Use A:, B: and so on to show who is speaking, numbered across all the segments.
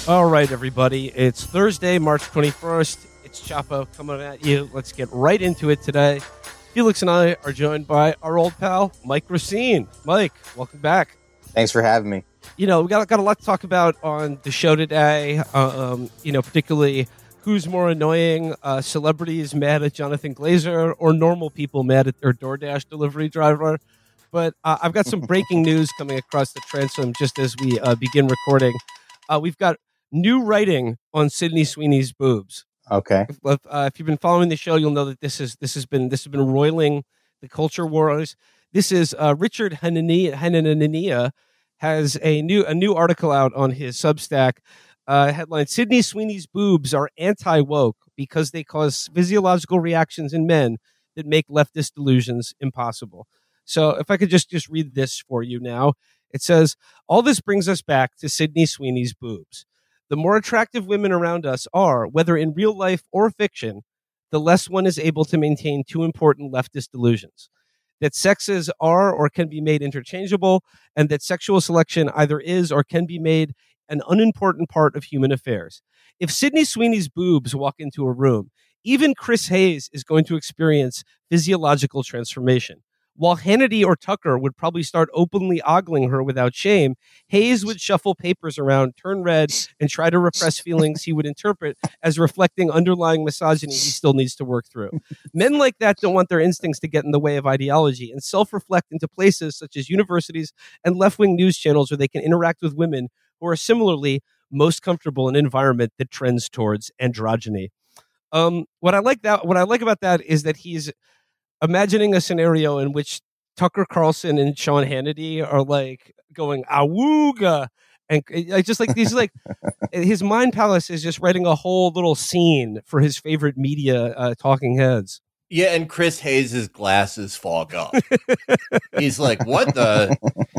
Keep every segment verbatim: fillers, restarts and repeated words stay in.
A: All right, everybody. It's Thursday, March twenty-first. It's Chapo coming at you. Let's get right into it today. Felix and I are joined by our old pal, Mike Racine. Mike, welcome back.
B: Thanks for having me.
A: You know, we got, got a lot to talk about on the show today, uh, um, you know, particularly who's more annoying, uh, celebrities mad at Jonathan Glazer or normal people mad at their DoorDash delivery driver. But uh, I've got some breaking news coming across the transom just as we uh, begin recording. Uh, we've got new writing on Sydney Sweeney's boobs.
B: Okay.
A: If, uh, if you've been following the show, you'll know that this is this has been this has been roiling the culture wars. This is uh, Richard Hanania has a new a new article out on his Substack. Uh, headline: Sydney Sweeney's boobs are anti-woke because they cause physiological reactions in men that make leftist delusions impossible. So, if I could just just read this for you now, it says, all this brings us back to Sydney Sweeney's boobs. The more attractive women around us are, whether in real life or fiction, the less one is able to maintain two important leftist delusions: that sexes are or can be made interchangeable, and that sexual selection either is or can be made an unimportant part of human affairs. If Sydney Sweeney's boobs walk into a room, even Chris Hayes is going to experience physiological transformation. While Hannity or Tucker would probably start openly ogling her without shame, Hayes would shuffle papers around, turn red, and try to repress feelings he would interpret as reflecting underlying misogyny he still needs to work through. Men like that don't want their instincts to get in the way of ideology and self-reflect into places such as universities and left-wing news channels where they can interact with women who are similarly most comfortable in an environment that trends towards androgyny. Um, what I like that, what I like about that is that he's imagining a scenario in which Tucker Carlson and Sean Hannity are like going awooga, and I just like these like his mind palace is just writing a whole little scene for his favorite media uh, talking heads.
C: Yeah, and Chris Hayes' glasses fog up. He's like, "What the?"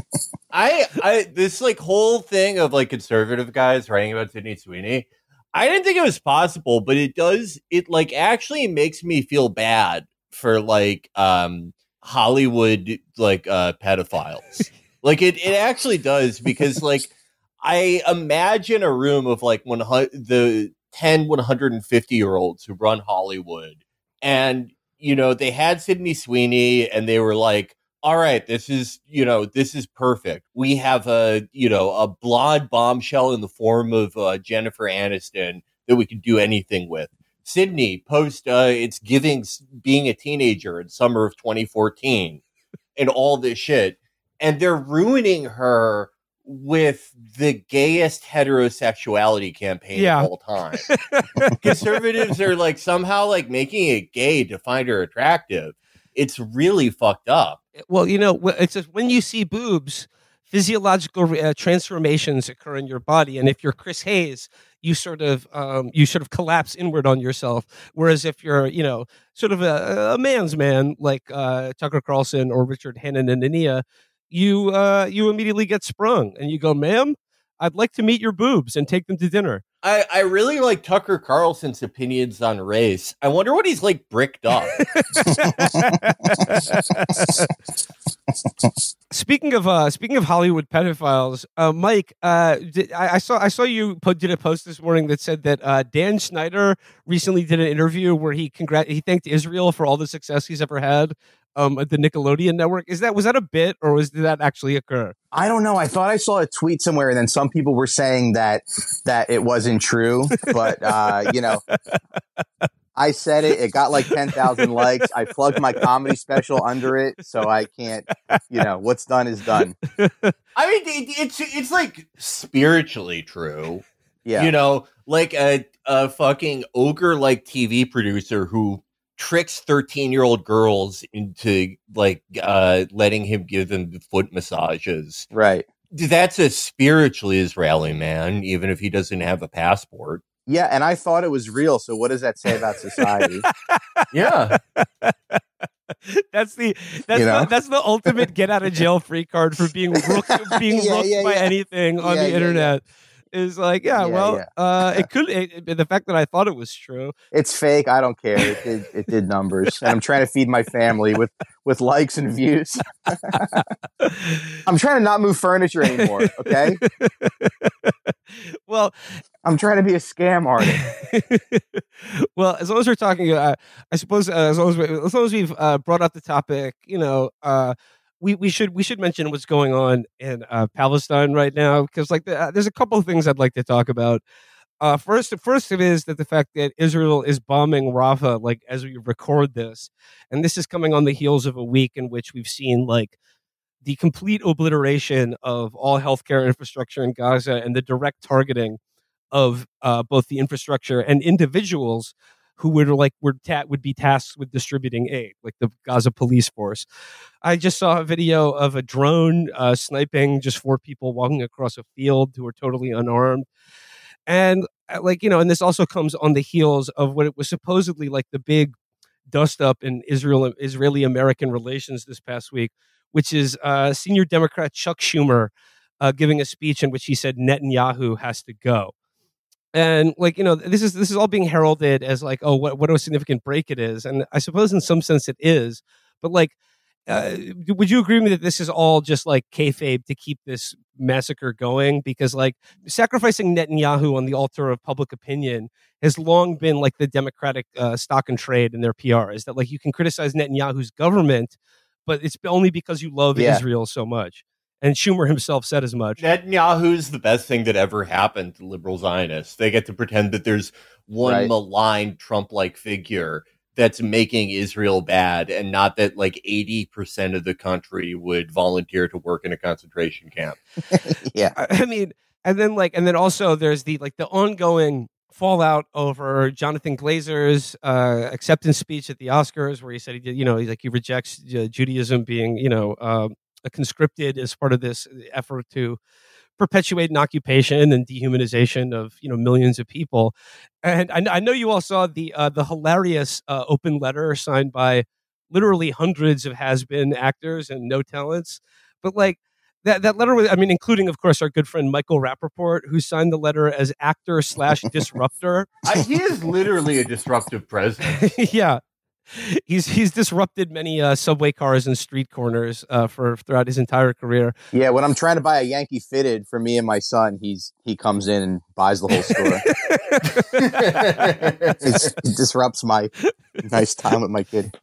C: I I this like whole thing of like conservative guys writing about Sydney Sweeney. I didn't think it was possible, but it does. It like actually makes me feel bad for like um Hollywood like uh pedophiles. Like it it actually does, because like I imagine a room of like one hundred the ten one hundred fifty year olds who run Hollywood, and you know they had Sydney Sweeney and they were like, all right, this is you know this is perfect. We have a you know a blonde bombshell in the form of uh, Jennifer Aniston that we can do anything with. Sydney post uh, it's giving being a teenager in summer of twenty fourteen and all this shit. And they're ruining her with the gayest heterosexuality campaign
A: yeah.
C: of all time. Conservatives are like somehow like making it gay to find her attractive. It's really fucked up.
A: Well, you know, it's just when you see boobs, physiological uh, transformations occur in your body, and if you're Chris Hayes, you sort of um, you sort of collapse inward on yourself. Whereas if you're, you know, sort of a, a man's man like uh, Tucker Carlson or Richard Hanania, you uh, you immediately get sprung, and you go, "Ma'am, I'd like to meet your boobs and take them to dinner."
C: I, I really like Tucker Carlson's opinions on race. I wonder what he's like bricked up.
A: Speaking of uh, speaking of Hollywood pedophiles, uh, Mike, uh, did, I, I saw I saw you put, did a post this morning that said that uh, Dan Schneider recently did an interview where he congrat he thanked Israel for all the success he's ever had um, at the Nickelodeon network. Is that was that a bit, or was did that actually occur?
B: I don't know. I thought I saw a tweet somewhere, and then some people were saying that that it wasn't true. But uh, you know, I said it. It got like ten thousand likes. I plugged my comedy special under it, so I can't. You know, what's done is done.
C: I mean, it, it's it's like spiritually true.
B: Yeah,
C: you know, like a a fucking ogre like T V producer who tricks thirteen year old girls into like uh, letting him give them foot massages.
B: Right.
C: That's a spiritually Israeli man, even if he doesn't have a passport.
B: Yeah, and I thought it was real. So what does that say about society?
C: Yeah.
A: That's the that's
B: You know?
A: the, that's the ultimate get out of jail free card for being rooked, being
B: Yeah,
A: rooked
B: yeah,
A: by
B: yeah.
A: anything on
B: Yeah,
A: the
B: yeah,
A: internet. Is like, yeah,
B: Yeah,
A: well,
B: yeah.
A: uh, it could. It, it- the fact that I thought it was true.
B: It's fake. I don't care. It did, it did numbers, and I'm trying to feed my family with with likes and views. I'm trying to not move furniture anymore. Okay.
A: Well,
B: I'm trying to be a scam artist.
A: Well, as long as we're talking, uh, I suppose uh, as long as we, as long as we've uh, brought up the topic, you know, uh, we we should we should mention what's going on in uh, Palestine right now, because like the, uh, there's a couple of things I'd like to talk about. Uh, first, first it is that the fact that Israel is bombing Rafah, like as we record this, and this is coming on the heels of a week in which we've seen like the complete obliteration of all healthcare infrastructure in Gaza and the direct targeting of uh, both the infrastructure and individuals who would like were ta- would be tasked with distributing aid, like the Gaza police force. I just saw a video of a drone uh, sniping just four people walking across a field who are totally unarmed. And uh, like, you know, and this also comes on the heels of what it was supposedly like the big dust up in Israel, Israeli American relations this past week, which is uh, senior Democrat Chuck Schumer uh, giving a speech in which he said Netanyahu has to go. And like, you know, this is this is all being heralded as like, oh, what, what a significant break it is. And I suppose in some sense it is. But like, uh, would you agree with me that this is all just like kayfabe to keep this massacre going? Because like sacrificing Netanyahu on the altar of public opinion has long been like the Democratic uh, stock and trade in their P R, is that like you can criticize Netanyahu's government, but it's only because you love
B: Yeah.
A: Israel so much. And Schumer himself said as much.
C: Netanyahu's the best thing that ever happened to liberal Zionists. They get to pretend that there's one
B: Right.
C: maligned Trump-like figure that's making Israel bad, and not that like eighty percent of the country would volunteer to work in a concentration camp.
B: Yeah.
A: I I mean, and then like, and then also there's the like the ongoing fallout over Jonathan Glazer's uh, acceptance speech at the Oscars, where he said he did, you know, he like he rejects uh, Judaism being, you know, um, conscripted as part of this effort to perpetuate an occupation and dehumanization of, you know, millions of people. And I, I know you all saw the uh, the hilarious uh, open letter signed by literally hundreds of has-been actors and no talents, but like. That, that letter was, I mean, including, of course, our good friend Michael Rappaport, who signed the letter as actor slash disruptor.
C: I, he is literally a disruptive president.
A: Yeah. He's he's disrupted many uh, subway cars and street corners uh, for throughout his entire career.
B: Yeah, when I'm trying to buy a Yankee fitted for me and my son, he's he comes in and buys the whole store. It's, it disrupts my nice time with my kid.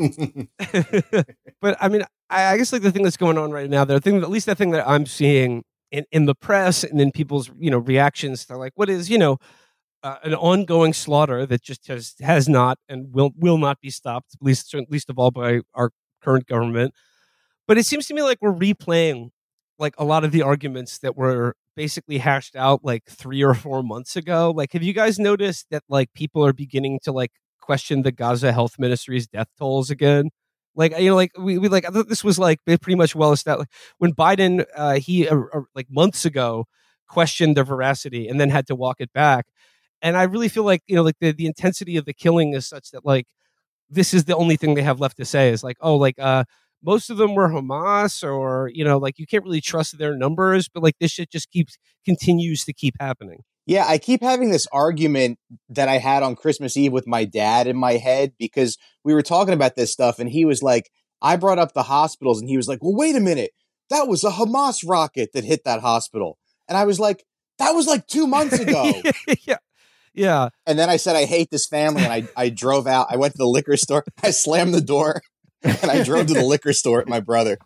A: But I mean, I, I guess like the thing that's going on right now, the thing, at least the thing that I'm seeing in, in the press and in people's, you know, reactions to like what is, you know, uh, an ongoing slaughter that just has has not and will will not be stopped, at least at least of all by our current government. But it seems to me like we're replaying like a lot of the arguments that were basically hashed out like three or four months ago. Like, have you guys noticed that like people are beginning to like question the Gaza Health Ministry's death tolls again? Like, you know, like we, we like this was like pretty much well established when Biden uh, he uh, uh, like months ago questioned their veracity and then had to walk it back. And I really feel like, you know, like the, the intensity of the killing is such that like this is the only thing they have left to say is like, oh, like uh, most of them were Hamas, or, you know, like you can't really trust their numbers, but like this shit just keeps continues to keep happening.
B: Yeah, I keep having this argument that I had on Christmas Eve with my dad in my head, because we were talking about this stuff and he was like, I brought up the hospitals and he was like, well, wait a minute. That was a Hamas rocket that hit that hospital. And I was like, that was like two months ago.
A: Yeah. Yeah.
B: And then I said, I hate this family. And I, I drove out. I went to the liquor store. I slammed the door and I drove to the liquor store with my brother.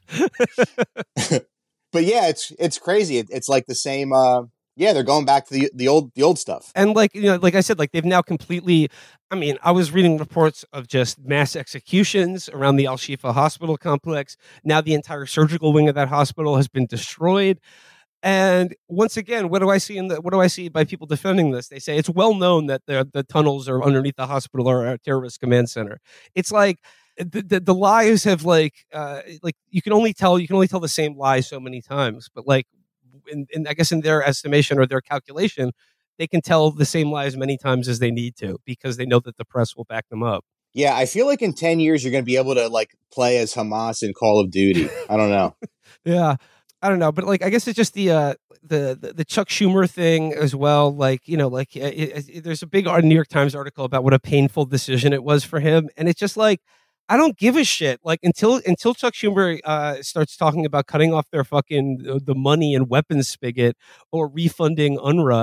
B: But yeah, it's it's crazy. It, it's like the same. Uh, yeah, they're going back to the the old the old stuff.
A: And like, you know, like I said, like they've now completely, I mean, I was reading reports of just mass executions around the Al-Shifa hospital complex. Now the entire surgical wing of that hospital has been destroyed. And once again, what do I see in the what do I see by people defending this? They say it's well known that the the tunnels are underneath the hospital or a terrorist command center. It's like the the, the lies have like uh, like you can only tell you can only tell the same lie so many times. But like, in, in I guess in their estimation or their calculation, they can tell the same lies many times as they need to because they know that the press will back them up.
B: Yeah, I feel like in ten years you're going to be able to like play as Hamas in Call of Duty. I don't know.
A: Yeah. I don't know, but like I guess it's just the uh, the, the the Chuck Schumer thing as well. Like, you know, like it, it, there's a big New York Times article about what a painful decision it was for him, and it's just like I don't give a shit. Like until until Chuck Schumer uh, starts talking about cutting off their fucking the money and weapons spigot or refunding U N R W A,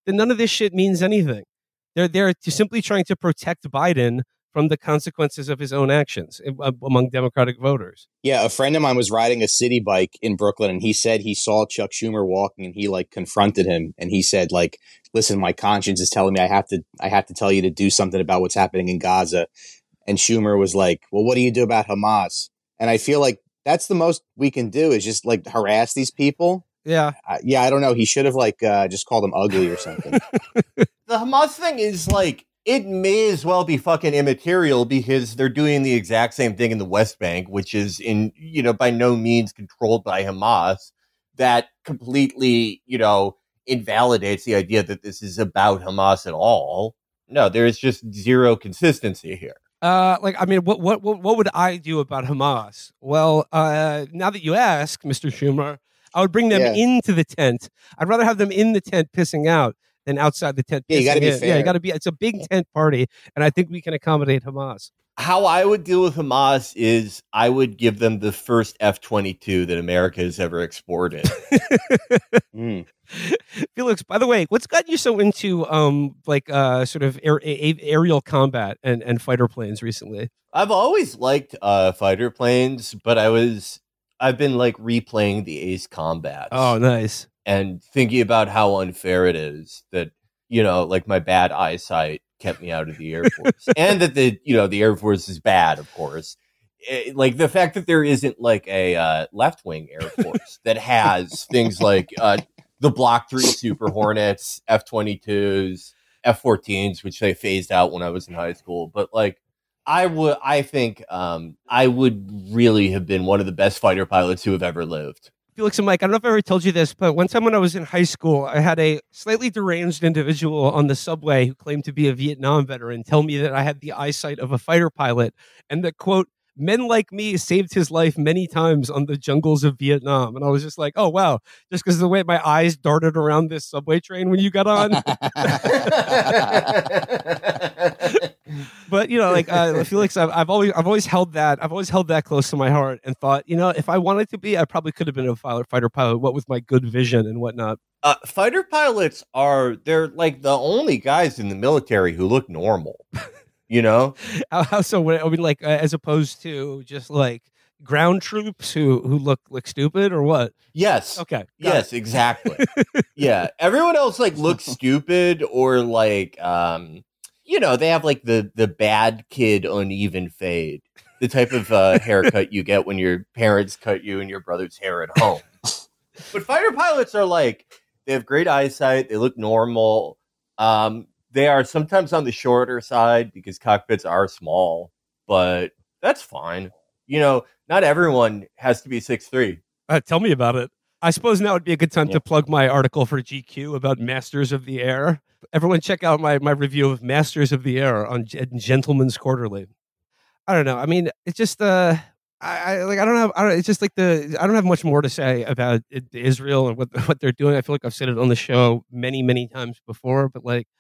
A: then none of this shit means anything. They're they're simply trying to protect Biden from the consequences of his own actions among Democratic voters.
B: Yeah, a friend of mine was riding a city bike in Brooklyn, and he said he saw Chuck Schumer walking, and he like confronted him, and he said, like, listen, my conscience is telling me I have to I have to tell you to do something about what's happening in Gaza. And Schumer was like, well, what do you do about Hamas? And I feel like that's the most we can do is just like harass these people.
A: Yeah.
B: Uh, yeah, I don't know. He should have like uh, just called them ugly or something.
C: The Hamas thing is like, it may as well be fucking immaterial because they're doing the exact same thing in the West Bank, which is in, you know, by no means controlled by Hamas. That completely, you know, invalidates the idea that this is about Hamas at all. No, there's just zero consistency here.
A: Uh, like, I mean, what, what, what, what would I do about Hamas? Well, uh, now that you ask, Mister Schumer, I would bring them
B: Yeah.
A: into the tent. I'd rather have them in the tent pissing out than outside the tent.
B: Yeah, you gotta be
A: in.
B: fair.
A: Yeah, you got to be. It's a big tent party, and I think we can accommodate Hamas.
C: How I would deal with Hamas is I would give them the first F twenty-two that America has ever exported.
B: Mm.
A: Felix, by the way, what's gotten you so into um like uh sort of air, a, aerial combat and, and fighter planes recently?
C: I've always liked uh, fighter planes, but I was I've been like replaying the Ace Combat.
A: Oh, nice.
C: And thinking about how unfair it is that, you know, like my bad eyesight kept me out of the Air Force and that the, you know, the Air Force is bad, of course. It, like the fact that there isn't like a uh, left wing Air Force that has things like uh, the Block three Super Hornets, F twenty-twos, F fourteens, which they phased out when I was in high school. But like, I would, I think um, I would really have been one of the best fighter pilots who have ever lived.
A: Felix and Mike, I don't know if I ever told you this, but one time when I was in high school, I had a slightly deranged individual on the subway who claimed to be a Vietnam veteran tell me that I had the eyesight of a fighter pilot and that, quote, men like me saved his life many times on the jungles of Vietnam. And I was just like, oh, wow, just because of the way my eyes darted around this subway train when you got on. But, you know, like uh, Felix, I've, I've always I've always held that I've always held that close to my heart and thought, you know, if I wanted to be, I probably could have been a fighter pilot, what with my good vision and whatnot.
C: Uh, fighter pilots are, they're like the only guys in the military who look normal, you know?
A: How, how so? I mean, like, uh, as opposed to just like ground troops who, who look like stupid or what?
C: Yes.
A: Okay.
C: Yes,
A: it.
C: exactly. Yeah. Everyone else like looks stupid or like, um, you know, they have like the, the bad kid uneven fade, the type of uh, haircut you get when your parents cut you and your brother's hair at home. But fighter pilots are like, they have great eyesight. They look normal. Um, they are sometimes on the shorter side because cockpits are small, but that's fine. You know, not everyone has to be six three.
A: Uh, tell me about it. I suppose now would be a good time
B: Yeah.
A: to plug my article for G Q about Masters of the Air. Everyone check out my, my review of Masters of the Air on G- Gentleman's Quarterly. I don't know. I mean, it's just, uh, I, I like, I don't have, I don't, it's just like the, I don't have much more to say about it, Israel and what, what they're doing. I feel like I've said it on the show many, many times before, but like,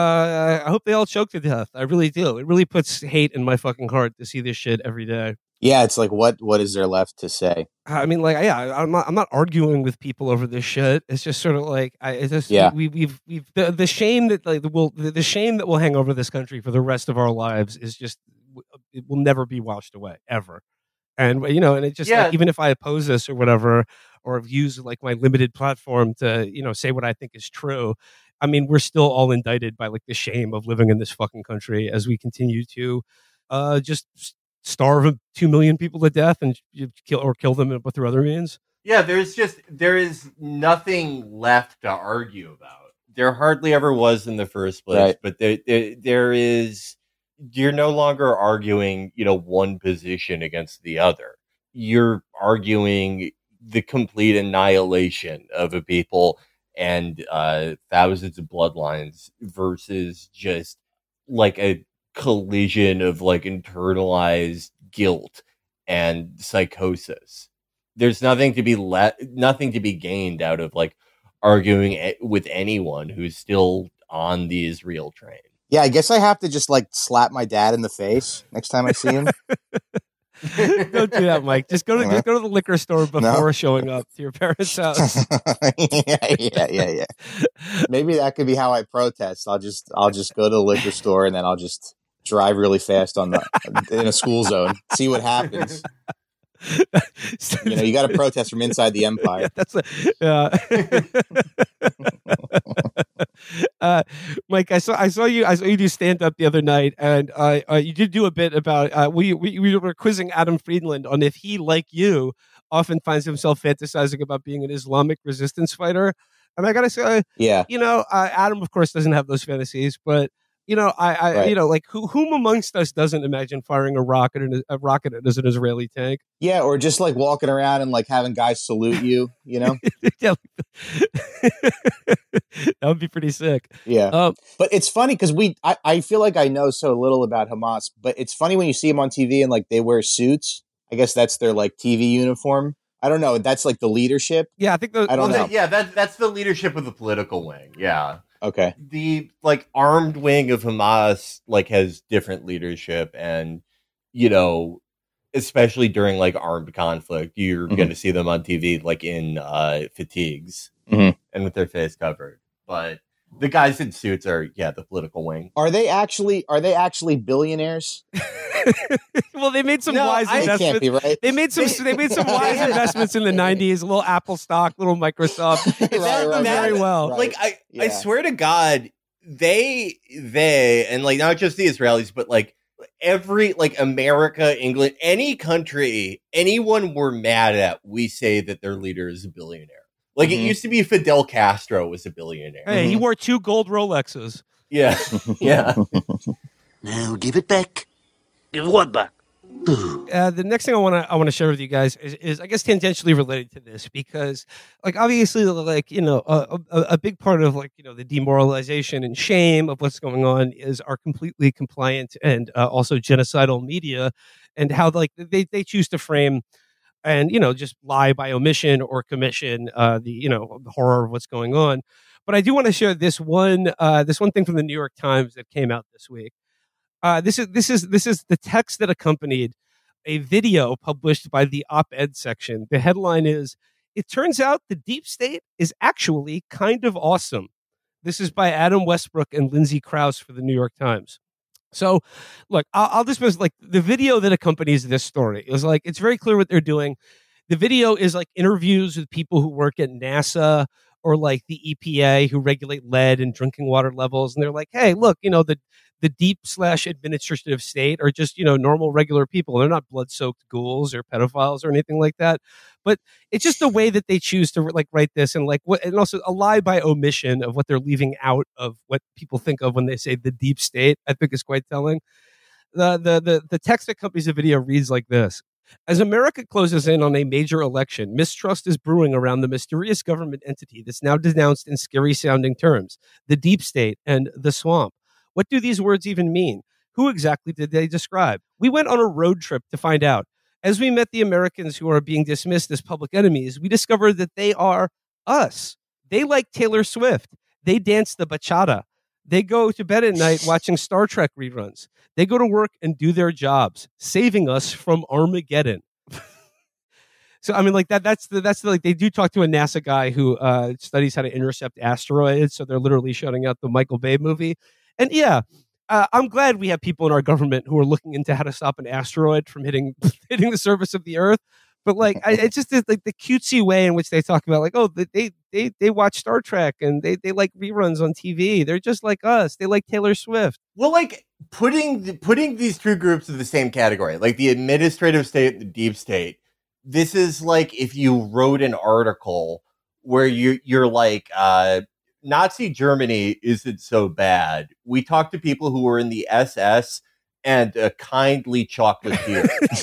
A: uh, I hope they all choke to death. I really do. It really puts hate in my fucking heart to see this shit every day.
B: Yeah, it's like what what is there left to say?
A: I mean, like, yeah, I'm not, I'm not arguing with people over this shit. It's just sort of like, I, it's just,
B: Yeah.
A: we, we've, we've, the, the shame that like will, the, the shame that will hang over this country for the rest of our lives is just, it will never be washed away ever. And you know, and it just,
C: Yeah.
A: like, even if I oppose this or whatever, or use like my limited platform to, you know, say what I think is true. I mean, we're still all indicted by like the shame of living in this fucking country as we continue to, uh, just. starve two million people to death and you kill or kill them through other means.
C: Yeah, there's just, there is nothing left to argue about. There hardly ever was in the first place,
B: Right.
C: but there, there, there is, you're no longer arguing, you know, one position against the other. You're arguing the complete annihilation of a people and uh, thousands of bloodlines versus just like a collision of like internalized guilt and psychosis. There's nothing to be le- nothing to be gained out of like arguing a- with anyone who's still on the Israel train.
B: Yeah, I guess I have to just like slap my dad in the face next time I see him.
A: Don't do that, Mike. Just go to
B: No.
A: just go to the liquor store before
B: No.
A: showing up to your parents' house.
B: yeah, yeah, yeah, yeah. Maybe that could be how I protest. I'll just I'll just go to the liquor store and then I'll just drive really fast on the in a school zone. See what happens. You know, you got to protest from inside the empire.
A: Yeah, that's a, yeah. uh, Mike, I saw I saw you I saw you do stand up the other night, and uh, uh, you did do a bit about uh, we, we we were quizzing Adam Friedland on if he, like you, often finds himself fantasizing about being an Islamic resistance fighter. And I gotta say,
B: Yeah.
A: you know, uh, Adam, of course, doesn't have those fantasies, but you know, I, I
B: Right.
A: you know, like who, whom amongst us doesn't imagine firing a rocket in a, a rocket as an Israeli tank?
B: Yeah, or just like walking around and like having guys salute you, you know?
A: Yeah, that would be pretty sick.
B: Yeah.
A: Um,
B: But it's funny because we, I, I feel like I know so little about Hamas, but it's funny when you see them on T V and like they wear suits. I guess that's their like T V uniform. I don't know. That's like the leadership.
A: yeah, I think the,
B: I don't
C: Well,
B: know.
C: that- yeah, that that's the leadership of the political wing. Yeah.
B: Okay.
C: The like armed wing of Hamas like has different leadership, and you know, especially during like armed conflict, you're
B: Mhm.
C: going to see them on T V like in uh, fatigues
B: Mhm.
C: and with their face covered. But the guys in suits are yeah the political wing.
B: Are they actually, are they actually billionaires?
A: well, they made some
C: No,
A: wise
C: I-
B: They can't
A: investments.
B: be, right?
A: They made some.
C: They-
A: They made some wise investments in the nineties. A little Apple stock, little Microsoft. It
B: Right,
A: served them
B: right,
A: very
B: right,
A: well.
B: right.
C: Like I, I
B: Yeah.
C: swear to God, they they and like not just the Israelis, but like every like America, England, any country, anyone we're mad at, we say that their leader is a billionaire. Like
B: Mhm.
C: it used to be Fidel Castro was a billionaire.
A: Hey, he
B: Mhm.
A: wore two gold Rolexes.
C: Yeah, yeah.
D: Now give it back. Give what back?
A: Uh, the next thing I want to I want to share with you guys is, is I guess tangentially related to this, because like obviously like you know a, a, a big part of like you know the demoralization and shame of what's going on is our completely compliant and uh, also genocidal media, and how like they they choose to frame and you know just lie by omission or commission uh, the you know the horror of what's going on. But I do want to share this one uh, this one thing from the New York Times that came out this week. Uh, this is this is this is the text that accompanied a video published by the op-ed section. The headline is, "It turns out the deep state is actually kind of awesome." This is by Adam Westbrook and Lindsay Krause for the New York Times. So, look, I'll, I'll just like the video that accompanies this story is like it's very clear what they're doing. The video is like interviews with people who work at NASA or like the E P A who regulate lead and drinking water levels, and they're like, "Hey, look, you know the." the deep slash administrative state are just, you know, normal, regular people. They're not blood soaked ghouls or pedophiles or anything like that. But it's just the way that they choose to like write this and like what, and also a lie by omission of what they're leaving out of what people think of when they say the deep state, I think is quite telling. The, the, the, the text that accompanies the video reads like this. As America closes in on a major election, mistrust is brewing around the mysterious government entity that's now denounced in scary sounding terms, the deep state and the swamp. What do these words even mean? Who exactly did they describe? We went on a road trip to find out. As we met the Americans who are being dismissed as public enemies, we discovered that they are us. They like Taylor Swift. They dance the bachata. They go to bed at night watching Star Trek reruns. They go to work and do their jobs, saving us from Armageddon. So I mean, like that. That's the that's the, like they do talk to a NASA guy who uh, studies how to intercept asteroids. So they're literally shouting out the Michael Bay movie. And yeah, uh, I'm glad we have people in our government who are looking into how to stop an asteroid from hitting hitting the surface of the Earth. But like, I, it's just like the cutesy way in which they talk about like, oh, they they they watch Star Trek and they they like reruns on T V. They're just like us. They like Taylor Swift.
C: Well, like putting putting these two groups in the same category, like the administrative state and the deep state. This is like if you wrote an article where you you're like, uh, Nazi Germany isn't so bad. We talked to people who were in the S S and a kindly chocolatier.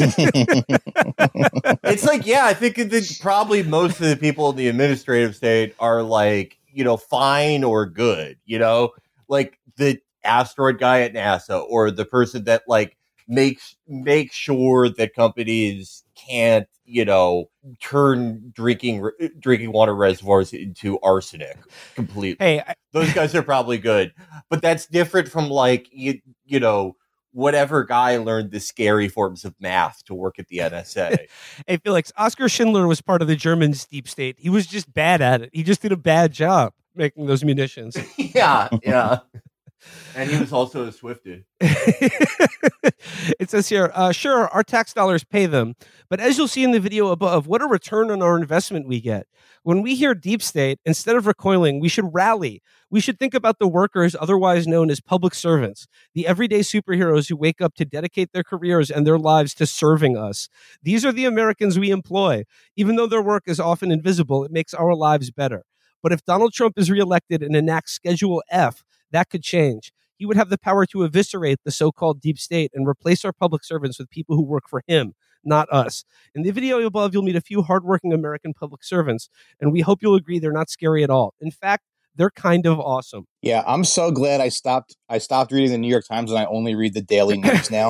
C: It's like, yeah, I think that probably most of the people in the administrative state are like, you know, fine or good, you know, like the asteroid guy at NASA or the person that like makes make sure that companies can't, you know, turn drinking drinking water reservoirs into arsenic completely.
A: Hey, I,
C: Those guys are probably good, but that's different from like you, you know, whatever guy learned the scary forms of math to work at the N S A.
A: Hey, Felix, Oskar Schindler was part of the German deep state. He was just bad at it. He just did a bad job making those munitions.
C: yeah, yeah. And he was also a Swifted.
A: It says here, uh, sure, our tax dollars pay them. But as you'll see in the video above, what a return on our investment we get. When we hear deep state, instead of recoiling, we should rally. We should think about the workers, otherwise known as public servants, the everyday superheroes who wake up to dedicate their careers and their lives to serving us. These are the Americans we employ. Even though their work is often invisible, it makes our lives better. But if Donald Trump is reelected and enacts Schedule F, that could change. He would have the power to eviscerate the so-called deep state and replace our public servants with people who work for him, not us. In the video above, you'll meet a few hardworking American public servants, and we hope you'll agree they're not scary at all. In fact, they're kind of awesome.
B: Yeah, I'm so glad I stopped. I stopped reading the New York Times and I only read the Daily News now.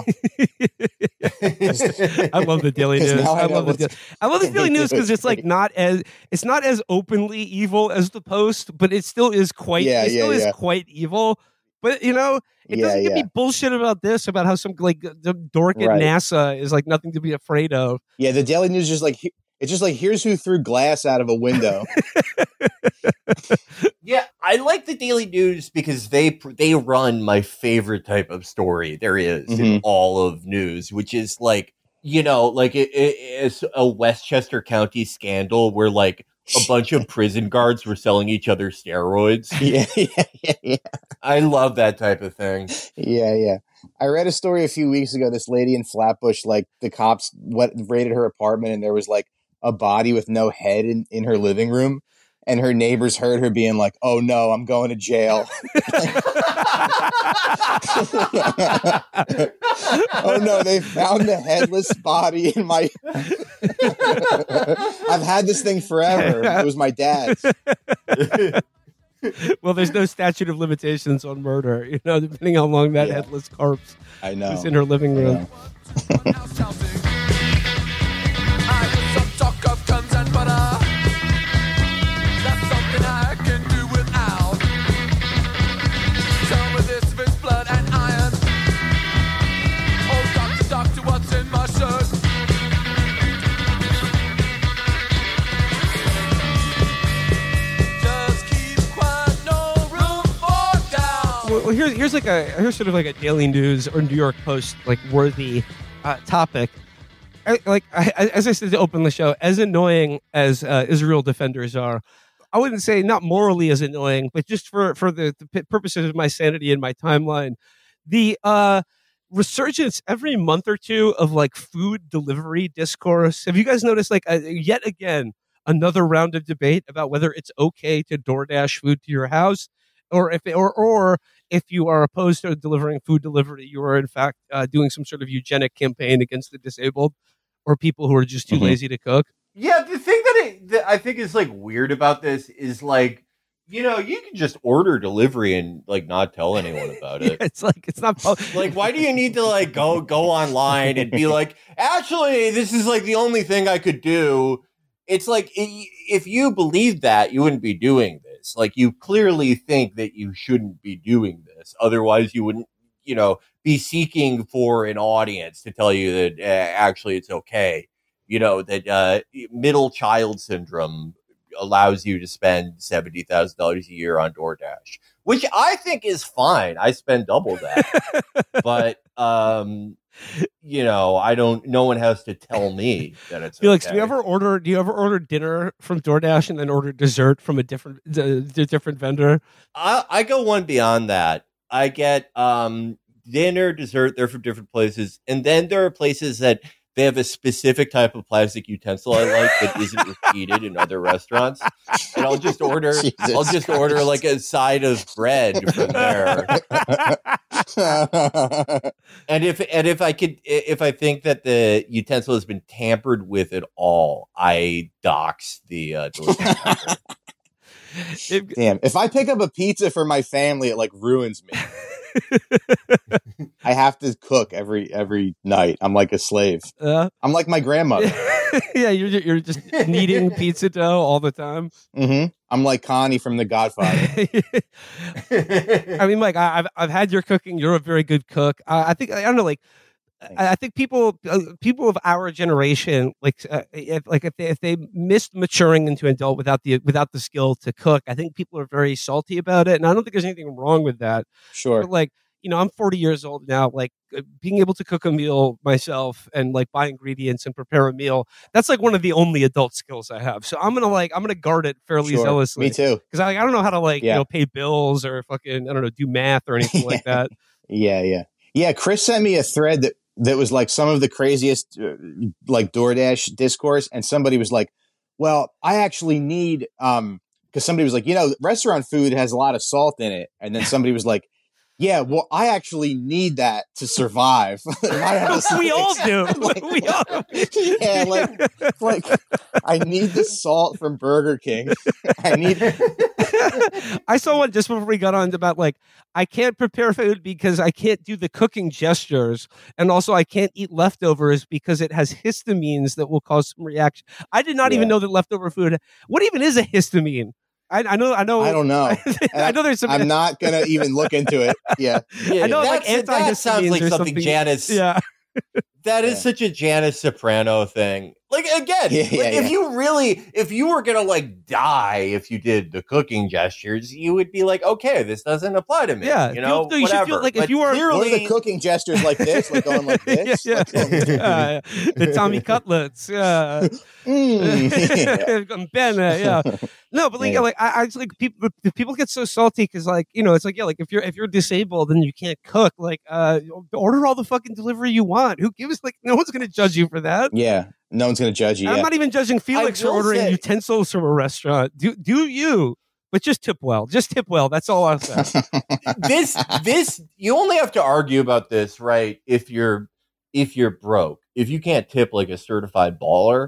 A: I love the Daily News. I, I love the I love the Daily News because it's like not as it's not as openly evil as the Post, but it still is quite.
B: Yeah,
A: it still
B: yeah,
A: is
B: yeah.
A: quite evil. But you know, it
B: Yeah,
A: doesn't give
B: yeah.
A: me bullshit about this about how some like the dork at
B: Right.
A: NASA is like nothing to be afraid of.
B: Yeah, the Daily News is just like, it's just like, here's who threw glass out of a window.
C: Yeah, I like the Daily News because they they run my favorite type of story there is in
B: Mhm.
C: all of news, which is like, you know, like it, it, it's a Westchester County scandal where like a bunch of prison guards were selling each other steroids.
B: yeah, yeah, yeah, yeah.
C: I love that type of thing.
B: Yeah, yeah. I read a story a few weeks ago. This lady in Flatbush, like the cops what raided her apartment and there was like a body with no head in, in her living room. And her neighbors heard her being like, oh no, I'm going to jail. Oh no, they found the headless body in my. I've had this thing forever. It was my dad's.
A: Well, there's no statute of limitations on murder, you know, depending how long that
B: Yeah.
A: headless corpse
B: I know.
A: was in her living
B: I
A: room.
B: know.
A: Well, here's here's like a here's sort of like a Daily News or New York Post like worthy uh, topic. I, like I, I- as I said to open the show, as annoying as uh, Israel defenders are, I wouldn't say not morally as annoying, but just for for the, the p- purposes of my sanity and my timeline, the uh, resurgence every month or two of like food delivery discourse. Have you guys noticed like uh, yet again another round of debate about whether it's okay to DoorDash food to your house? Or if or or if you are opposed to delivering food delivery, you are in fact uh, doing some sort of eugenic campaign against the disabled or people who are just too
B: Mhm.
A: lazy to cook.
C: Yeah, the thing that, it, that I think is like weird about this is like, you know, you can just order delivery and like not tell anyone about
A: Yeah,
C: it.
A: it's like it's not po-
C: Like, why do you need to like go go online and be like, actually, this is like the only thing I could do? It's like i- if you believe that, you wouldn't be doing this. Like, you clearly think that you shouldn't be doing this. Otherwise, you wouldn't, you know, be seeking for an audience to tell you that uh, actually it's okay. You know, that uh, middle child syndrome allows you to spend seventy thousand dollars a year on DoorDash, which I think is fine. I spend double that. But, um, you know, I don't, no one has to tell me that it's
A: Felix,
C: okay.
A: do you ever order? Do you ever order dinner from DoorDash and then order dessert from a different uh, different vendor?
C: I, I go one beyond that. I get um, dinner, dessert. They're from different places. And then there are places that they have a specific type of plastic utensil I like that isn't repeated in other restaurants. And I'll just order,
B: Jesus
C: I'll just
B: Christ.
C: order like a side of bread from there. And if and if I could, if I think that the utensil has been tampered with at all, I dox the uh, delivery company.
A: It-
B: Damn, if I pick up a pizza for my family, it like ruins me. I have to cook every every night. I'm like a slave.
A: uh,
B: I'm like my grandmother.
A: yeah, you're you're just kneading pizza dough all the time.
B: Mm-hmm. I'm like Connie from The Godfather.
A: I mean, like I, I've I've had your cooking. You're a very good cook. I, I think I don't know, like. I, I think people, uh, people of our generation, like, uh, if, like if they if they missed maturing into an adult without the without the skill to cook, I think people are very salty about it, and I don't think there's anything wrong with that.
B: Sure,
A: but like you know, I'm forty years old now. Like uh, being able to cook a meal myself and like buy ingredients and prepare a meal, that's like one of the only adult skills I have. So I'm gonna like I'm gonna guard it fairly
B: sure.
A: zealously.
B: Me too,
A: because I, I don't know how to like
B: yeah.
A: you know pay bills or fucking I don't know do math or anything like that.
B: Yeah, yeah, yeah. Chris sent me a thread that. That was like some of the craziest, uh, like DoorDash discourse. And somebody was like, well, I actually need, um, cause somebody was like, you know, restaurant food has a lot of salt in it. And then somebody was like, yeah, well, I actually need that to survive. I have this,
A: we
B: like,
A: all do.
B: Like,
A: we all.
B: Yeah, like, like I need the salt from Burger King. I need.
A: I saw one just before we got on about like I can't prepare food because I can't do the cooking gestures, and also I can't eat leftovers because it has histamines that will cause some reaction. I did not
B: Yeah.
A: even know that leftover food. What even is a histamine? I, I know. I know.
B: I don't know.
A: I know there's some.
B: I'm not gonna even look into it. Yeah,
C: Yeah,
A: I know like
C: that's- that sounds
A: antihistamines
C: like
A: or
C: something,
A: something.
C: Janice.
A: Yeah.
C: That is
B: Yeah.
C: such a Janice Soprano thing. Like again,
B: Yeah,
C: like,
B: yeah,
C: if
B: yeah.
C: you really, if you were gonna like die if you did the cooking gestures, you would be like, okay, this doesn't apply to me.
A: Yeah,
C: you know,
A: you, you should feel
C: whatever.
A: like if
C: But
A: you are
C: clearly,
B: what are the cooking gestures like this? Like going like this?
A: yeah,
B: Like going-
A: yeah, yeah. The Tommy cutlets. Yeah.
B: Mm.
A: Bennett, yeah. No, but like,
B: Yeah.
A: yeah, like I, I just, like people, people get so salty because, like, you know, it's like, yeah, like if you're if you're disabled and you can't cook, like, uh, order all the fucking delivery you want. Who gives? Like, no one's gonna judge you for that.
B: Yeah, no one's gonna judge you.
A: I'm
B: Yeah.
A: not even judging Felix for
C: will
A: ordering
C: say-
A: utensils from a restaurant. Do do you? But just tip well. Just tip well. That's all I'll say.
C: this this you only have to argue about this, right? If you're if you're broke, if you can't tip like a certified baller,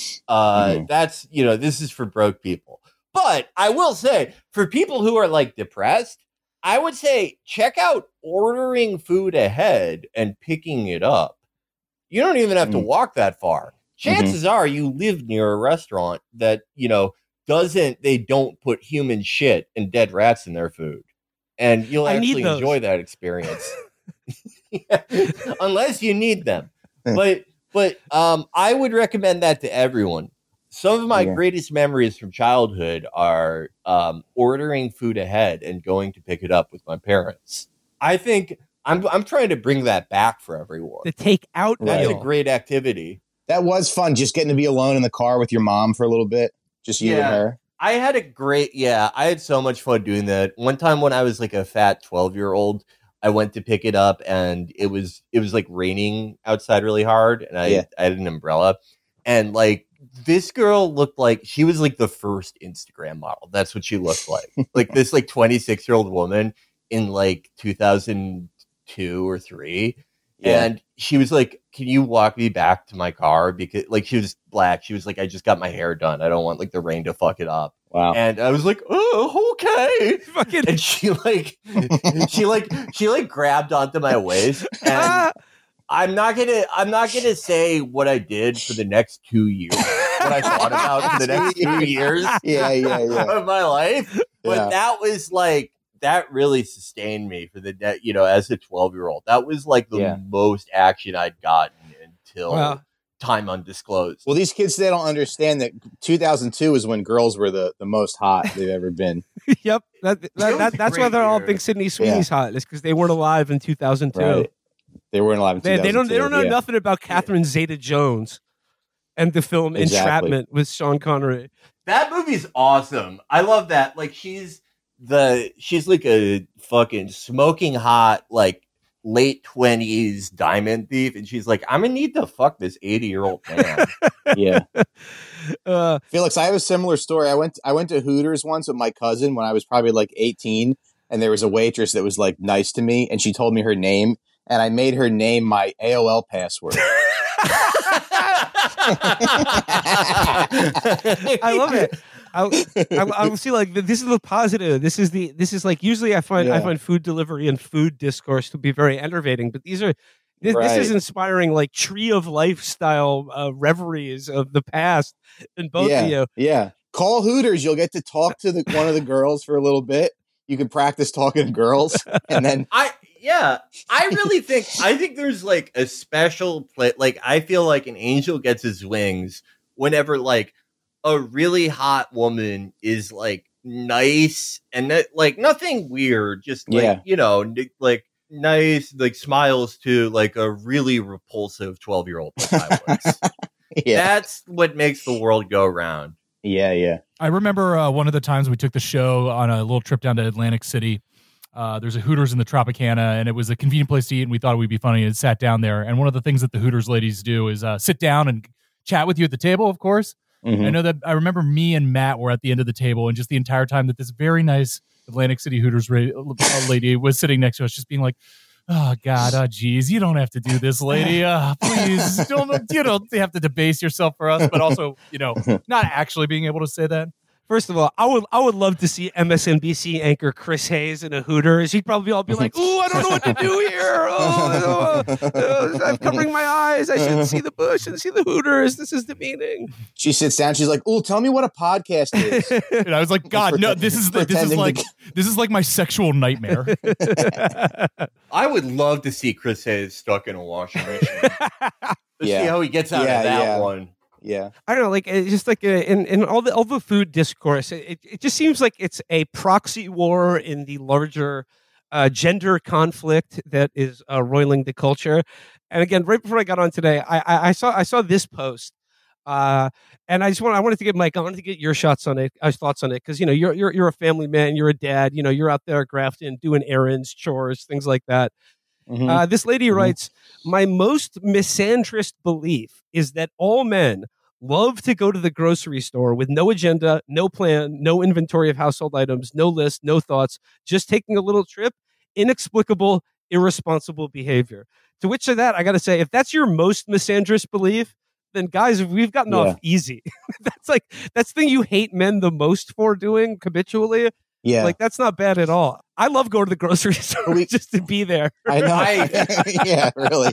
C: uh,
B: Mhm.
C: that's you know this is for broke people. But I will say, for people who are like depressed, I would say check out ordering food ahead and picking it up. You don't even have to
B: Mm.
C: walk that far. Chances are you live near a restaurant that, you know, doesn't, they don't put human shit and dead rats in their food. And you'll
A: I need
C: actually
A: those.
C: enjoy that experience. Yeah. Unless you need them. But, but um, I would recommend that to everyone. Some of my
B: Yeah.
C: greatest memories from childhood are um, ordering food ahead and going to pick it up with my parents. I think I'm I'm trying to bring that back for everyone.
A: The take out
C: That's
A: meal.
C: a great activity.
B: That was fun, just getting to be alone in the car with your mom for a little bit, just you
C: Yeah.
B: and her.
C: I had a great, yeah, I had so much fun doing that. One time when I was like a fat twelve year old, I went to pick it up and it was, it was like raining outside really hard. And I,
B: Yeah.
C: I had an umbrella and like this girl looked like she was like the first Instagram model. That's what she looked like. Like this like twenty-six year old woman in like two thousand two or three.
B: Yeah.
C: And she was like, can you walk me back to my car? Because like she was black. She was like, I just got my hair done. I don't want like the rain to fuck it up.
B: Wow.
C: And I was like, oh, okay.
A: Fucking
C: And she like, she like, she like grabbed onto my waist. And
A: Ah!
C: I'm not gonna, I'm not gonna say what I did for the next two years. What I thought about for the next two years
B: Yeah, yeah, yeah.
C: of my life. But
B: Yeah.
C: that was like, that really sustained me for the, de- you know, as a twelve year old. That was like the
B: Yeah.
C: most action I'd gotten until
A: Wow.
C: time undisclosed.
B: Well, these kids, they don't understand that two thousand two is when girls were the, the most hot they've ever been.
A: Yep. That, that,
C: was
A: that,
C: a
A: that's why
C: great
A: they're all
C: year.
A: think Sydney Sweeney's hot. It's because they weren't alive in two thousand two.
B: Right. They weren't alive in
A: They, they don't. They don't know
B: yeah.
A: nothing about Catherine Zeta-Jones and the film
B: Exactly.
A: Entrapment with Sean Connery.
C: That movie's awesome. I love that. Like she's the she's like a fucking smoking hot like late twenties diamond thief, and she's like, I'm gonna need to fuck this eighty year old man.
B: Yeah.
A: Uh,
B: Felix, I have a similar story. I went I went to Hooters once with my cousin when I was probably like eighteen, and there was a waitress that was like nice to me, and she told me her name, and I made her name my A O L password.
A: I love it. I, I, I will see like this is the positive. This is the this is like usually I find I
B: Yeah.
A: find food delivery and food discourse to be very enervating, but these are This,
B: Right.
A: this is inspiring like tree of lifestyle uh, reveries of the past in both
B: yeah,
A: of you.
B: Yeah. Call Hooters. You'll get to talk to the one of the girls for a little bit. You can practice talking to girls, and then
C: I yeah, I really think I think there's like a special play. Like I feel like an angel gets his wings whenever like a really hot woman is like nice and that, like nothing weird, just like
B: Yeah.
C: you know, n- like nice, like smiles to like a really repulsive twelve year old. Like I was.
B: yeah,
C: That's what makes the world go round.
B: yeah, yeah.
E: I remember uh, one of the times we took the show on a little trip down to Atlantic City. Uh, there's a Hooters in the Tropicana, and it was a convenient place to eat, and we thought it would be funny and sat down there. And one of the things that the Hooters ladies do is uh, sit down and chat with you at the table, of course.
B: Mhm.
E: I know that I remember me and Matt were at the end of the table, and just the entire time that this very nice Atlantic City Hooters ra- uh, lady was sitting next to us, just being like, "Oh God, oh geez, you don't have to do this, lady. Uh, please, don't you don't have to debase yourself for us." But also, you know, not actually being able to say that.
A: First of all, I would I would love to see M S N B C anchor Chris Hayes in a Hooters. He'd probably all be like, "Ooh, I don't know what to do here. Oh, oh, oh, I'm covering my eyes. I shouldn't see the bush and see the Hooters. This is demeaning."
B: She sits down. She's like, "Oh, tell me what a podcast is."
E: And I was like, God, no, this is the, this is
B: Pretending
E: like
B: to
E: this is like my sexual nightmare.
C: I would love to see Chris Hayes stuck in a washing machine. Let's
B: Yeah.
C: see how he gets out
B: Yeah,
C: of that
B: yeah.
C: one.
B: Yeah,
A: I don't know, like it's just like a, in in all the all the food discourse, it it just seems like it's a proxy war in the larger uh, gender conflict that is uh, roiling the culture. And again, right before I got on today, I I, I saw I saw this post, uh, and I just want I wanted to get Mike, I wanted to get your shots on it, uh, thoughts on it, because you know you're you're you're a family man, you're a dad, you know you're out there grafting, doing errands, chores, things like that.
B: Mhm.
A: Uh, this lady
B: Mhm.
A: writes, "My most misandrist belief is that all men love to go to the grocery store with no agenda, no plan, no inventory of household items, no list, no thoughts, just taking a little trip. Inexplicable, irresponsible behavior." To which of that, I got to say, if that's your most misandrist belief, then guys, we've gotten
B: Yeah.
A: off easy. That's like, that's the thing you hate men the most for doing habitually.
B: yeah.
A: Like, that's not bad at all. I love going to the grocery store
B: We-
A: just to be there.
B: I know.
C: I-
B: yeah, really.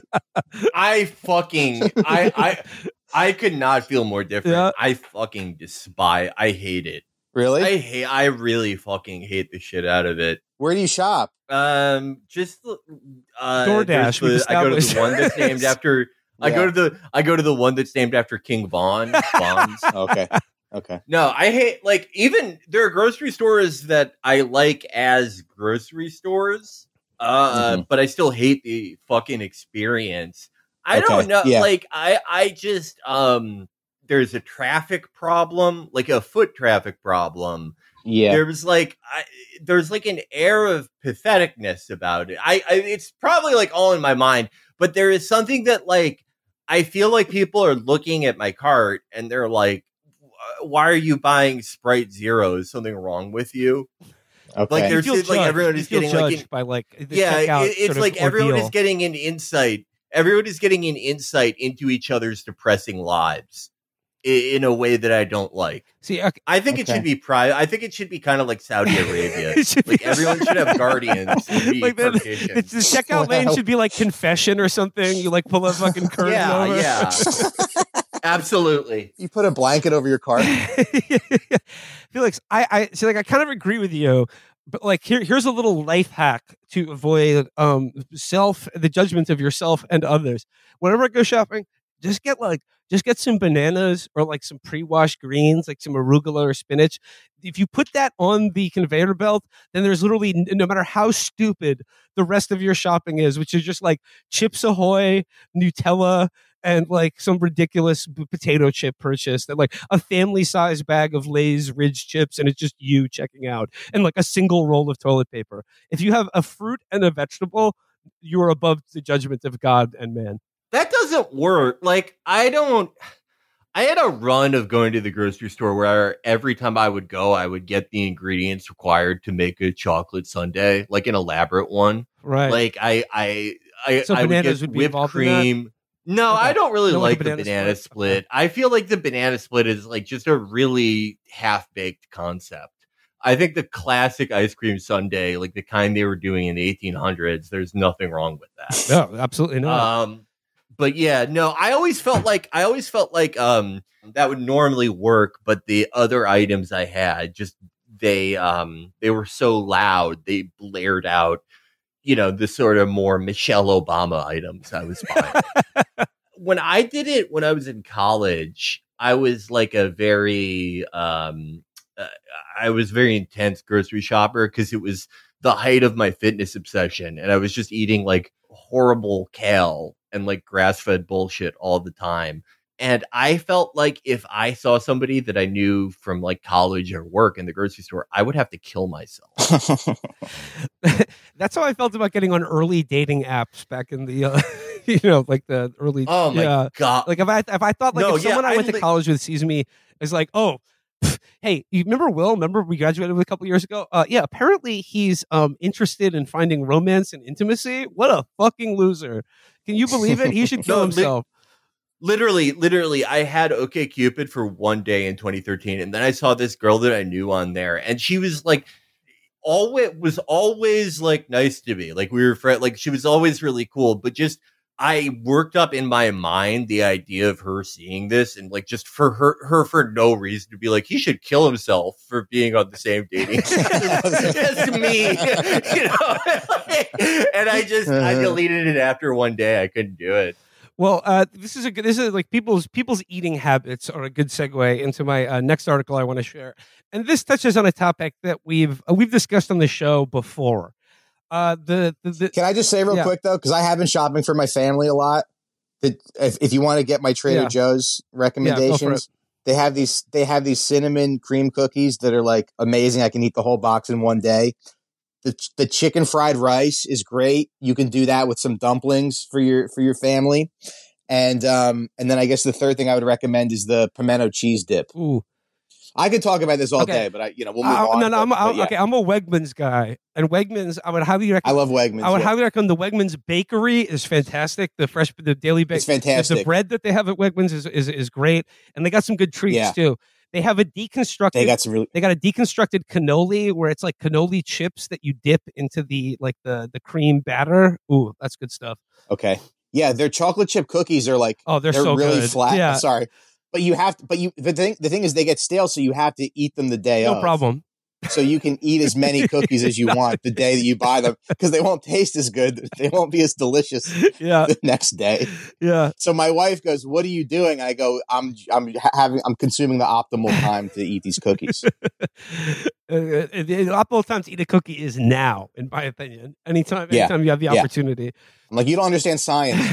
C: I fucking I I I could not feel more different.
A: Yeah.
C: I fucking despise. I hate it.
B: Really?
C: I hate. I really fucking hate the shit out of it.
B: Where do you shop?
C: Um, just uh,
A: DoorDash,
C: there's the-
A: we've
C: I go to
A: established.
C: the one that's named after. I go
B: Yeah.
C: to the. I go to the one that's named after King Von. Bonds.
B: Okay. Okay.
C: No, I hate like even there are grocery stores that I like as grocery stores, uh,
B: Mhm.
C: but I still hate the fucking experience. I
B: Okay,
C: don't know,
B: yeah.
C: like I, I just um, there's a traffic problem, like a foot traffic problem.
B: Yeah.
C: There's like I, there's like an air of patheticness about it. I, I it's probably like all in my mind, but there is something that like I feel like people are looking at my cart and they're like, why are you buying Sprite Zero? Is something wrong with you?
B: Okay.
C: Like
A: You
C: there's
A: feel
C: like
A: judged.
C: everyone
A: You
C: is
A: feel
C: getting like
A: judged
C: an,
A: by like the
C: yeah,
A: checkout
C: it- it's
A: sort of
C: like everyone
A: ordeal.
C: is getting an insight. Everyone is getting an insight into each other's depressing lives i- in a way that I don't like.
A: See, okay,
C: I think it
B: Okay.
C: should be private. I think it should be kind of like Saudi Arabia.
A: it should
C: Like
A: be-
C: everyone should have guardians. And be
A: Like the,
C: partitioned.
A: it's the checkout lane
B: Wow.
A: should be like confession or something. You like pull a fucking curtain
C: yeah,
A: over.
C: yeah, absolutely.
B: You put a blanket over your cart.
A: Felix, I, I see. Like, I kind of agree with you, but like, here, here's a little life hack to avoid um self the judgment of yourself and others. Whenever I go shopping, just get like just get some bananas or like some pre-washed greens, like some arugula or spinach. If you put that on the conveyor belt, then there's literally n- no matter how stupid the rest of your shopping is, which is just like Chips Ahoy, Nutella, and like some ridiculous b- potato chip purchase, that like a family size bag of Lay's Ridge chips, and it's just you checking out, and like a single roll of toilet paper. If you have a fruit and a vegetable, you are above the judgment of God and man.
C: That doesn't work. Like I don't. I had a run of going to the grocery store where every time I would go, I would get the ingredients required to make a chocolate sundae, like an elaborate one.
A: Right.
C: Like I, I, I,
A: So
C: I would
A: bananas
C: get
A: would be
C: whipped
A: involved in that?
C: cream. No,
A: Okay.
C: I don't really
A: You don't like
C: like
A: a
C: the
A: banana
C: banana
A: split?
C: split. I feel like the banana split is like just a really half baked concept. I think the classic ice cream sundae, like the kind they were doing in the eighteen hundreds, there's nothing wrong with that.
A: No, absolutely not.
C: Um, but yeah, no, I always felt like I always felt like um that would normally work, but the other items I had just they um they were so loud, they blared out, you know, the sort of more Michelle Obama items I was buying. When I did it when I was in college, I was like a very um uh, I was very intense grocery shopper because it was the height of my fitness obsession, and I was just eating like horrible kale and like grass-fed bullshit all the time. And I felt like if I saw somebody that I knew from like college or work in the grocery store, I would have to kill myself.
A: That's how I felt about getting on early dating apps back in the, uh, you know, like the early.
C: Oh my
A: yeah.
C: God.
A: Like if I if I thought like
C: No,
A: if
C: yeah,
A: someone I
C: I
A: went to
C: li-
A: college with sees me is like, oh, pff, hey, you remember Will? Remember we graduated with a couple years ago? Uh, yeah, apparently he's um interested in finding romance and intimacy. What a fucking loser! Can you believe it? He should kill
C: No, li-
A: himself.
C: Literally, literally, I had OkCupid for one day in twenty thirteen, and then I saw this girl that I knew on there, and she was like, always was always like nice to me. Like we were friends. Like she was always really cool, but just I worked up in my mind the idea of her seeing this, and like just for her, her for no reason to be like, he should kill himself for being on the same dating as me, you know. And I just I deleted it after one day. I couldn't do it.
A: Well, uh, this is a good. This is like people's people's eating habits are a good segue into my uh, next article I want to share, and this touches on a topic that we've uh, we've discussed on the show before. Uh, the, the, the
B: Can I just say real
A: yeah.
B: quick though, because I have been shopping for my family a lot. That if, if you want to get my Trader
A: Yeah.
B: Joe's recommendations, they have these they have these cinnamon cream cookies that are like amazing. I can eat the whole box in one day. The the chicken fried rice is great. You can do that with some dumplings for your for your family. And um and then I guess the third thing I would recommend is the pimento cheese dip.
A: Ooh.
B: I could talk about this all
A: Okay.
B: day, but I you know we'll move
A: Uh,
B: on.
A: no, no,
B: but-
A: I'm,
B: but
A: I'm
B: yeah.
A: okay. I'm a Wegmans guy, and Wegmans. I would highly
B: I
A: recommend.
B: love Wegmans.
A: I would
B: yeah.
A: highly recommend the Wegmans bakery is fantastic. The fresh, the daily bake,
B: It's fantastic.
A: The bread that they have at Wegmans is is, is great, and they got some good treats
B: Yeah.
A: too. They have a deconstructed.
B: They got some really
A: They got a deconstructed cannoli where it's like cannoli chips that you dip into the like the the cream batter. Ooh, that's good stuff.
B: okay. Yeah, their chocolate chip cookies are like
A: Oh, they're,
B: they're
A: so
B: really
A: good.
B: flat.
A: Yeah,
B: Sorry, but you have to. But you the thing the thing is they get stale, so you have to eat them the day
A: no
B: of.
A: problem.
B: So you can eat as many cookies as you want the day that you buy them because they won't taste as good. They won't be as delicious
A: Yeah,
B: the next day.
A: yeah.
B: So my wife goes, "What are you doing?" I go, "I'm I'm having I'm consuming the optimal time to eat these cookies."
A: Uh, uh, the optimal time to eat a cookie is now, in my opinion. Anytime,
B: Yeah.
A: anytime you have the
B: Yeah.
A: opportunity.
B: I'm like, "You don't understand science."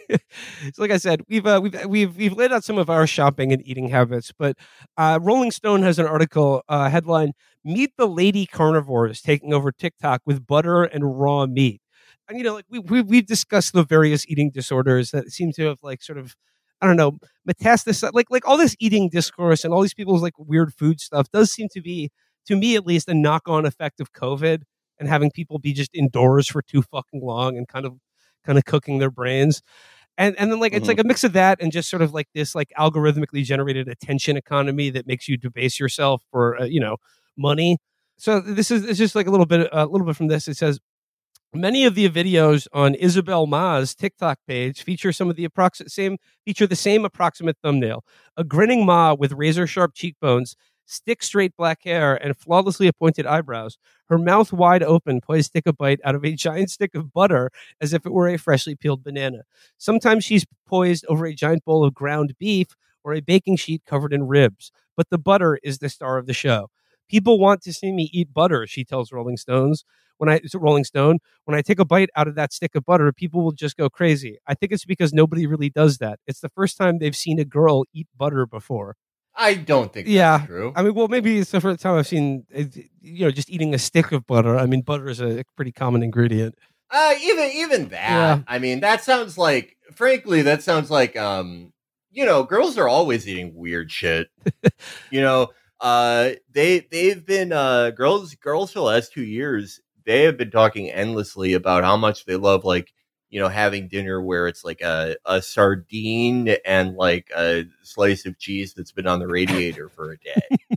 A: So, like I said, we've uh, we've we've we've laid out some of our shopping and eating habits, but uh, Rolling Stone has an article uh, headline: "Meet the lady carnivores taking over TikTok with butter and raw meat." And you know, like we, we we've discussed the various eating disorders that seem to have like sort of, I don't know, metastasized. Like like all this eating discourse and all these people's like weird food stuff does seem to be, to me at least, a knock-on effect of COVID and having people be just indoors for too fucking long and kind of kind of cooking their brains. And and then like it's
B: Mhm.
A: like a mix of that and just sort of like this like algorithmically generated attention economy that makes you debase yourself for uh, you know money. So this is it's just like a little bit a little bit from this. It says many of the videos on Isabel Ma's TikTok page feature some of the approximate same feature the same approximate thumbnail: a grinning Ma with razor sharp cheekbones, stick straight black hair, and flawlessly appointed eyebrows, her mouth wide open, poised to take a bite out of a giant stick of butter as if it were a freshly peeled banana. Sometimes she's poised over a giant bowl of ground beef or a baking sheet covered in ribs, but the butter is the star of the show. People want to see me eat butter, she tells Rolling Stones. When I Rolling Stone, when I take a bite out of that stick of butter, people will just go crazy. I think it's because nobody really does that. It's the first time they've seen a girl eat butter before.
C: I don't think that's
A: Yeah.
C: true.
A: I mean, well, maybe it's the first time I've seen, uh, you know, just eating a stick of butter. I mean, butter is a pretty common ingredient.
C: Uh, even even that.
A: Yeah.
C: I mean, that sounds like, frankly, that sounds like, um, you know, girls are always eating weird shit. you know, uh, they they've been uh, girls girls for the last two years. They have been talking endlessly about how much they love, like, you know, having dinner where it's like a, a sardine and like a slice of cheese that's been on the radiator for a day.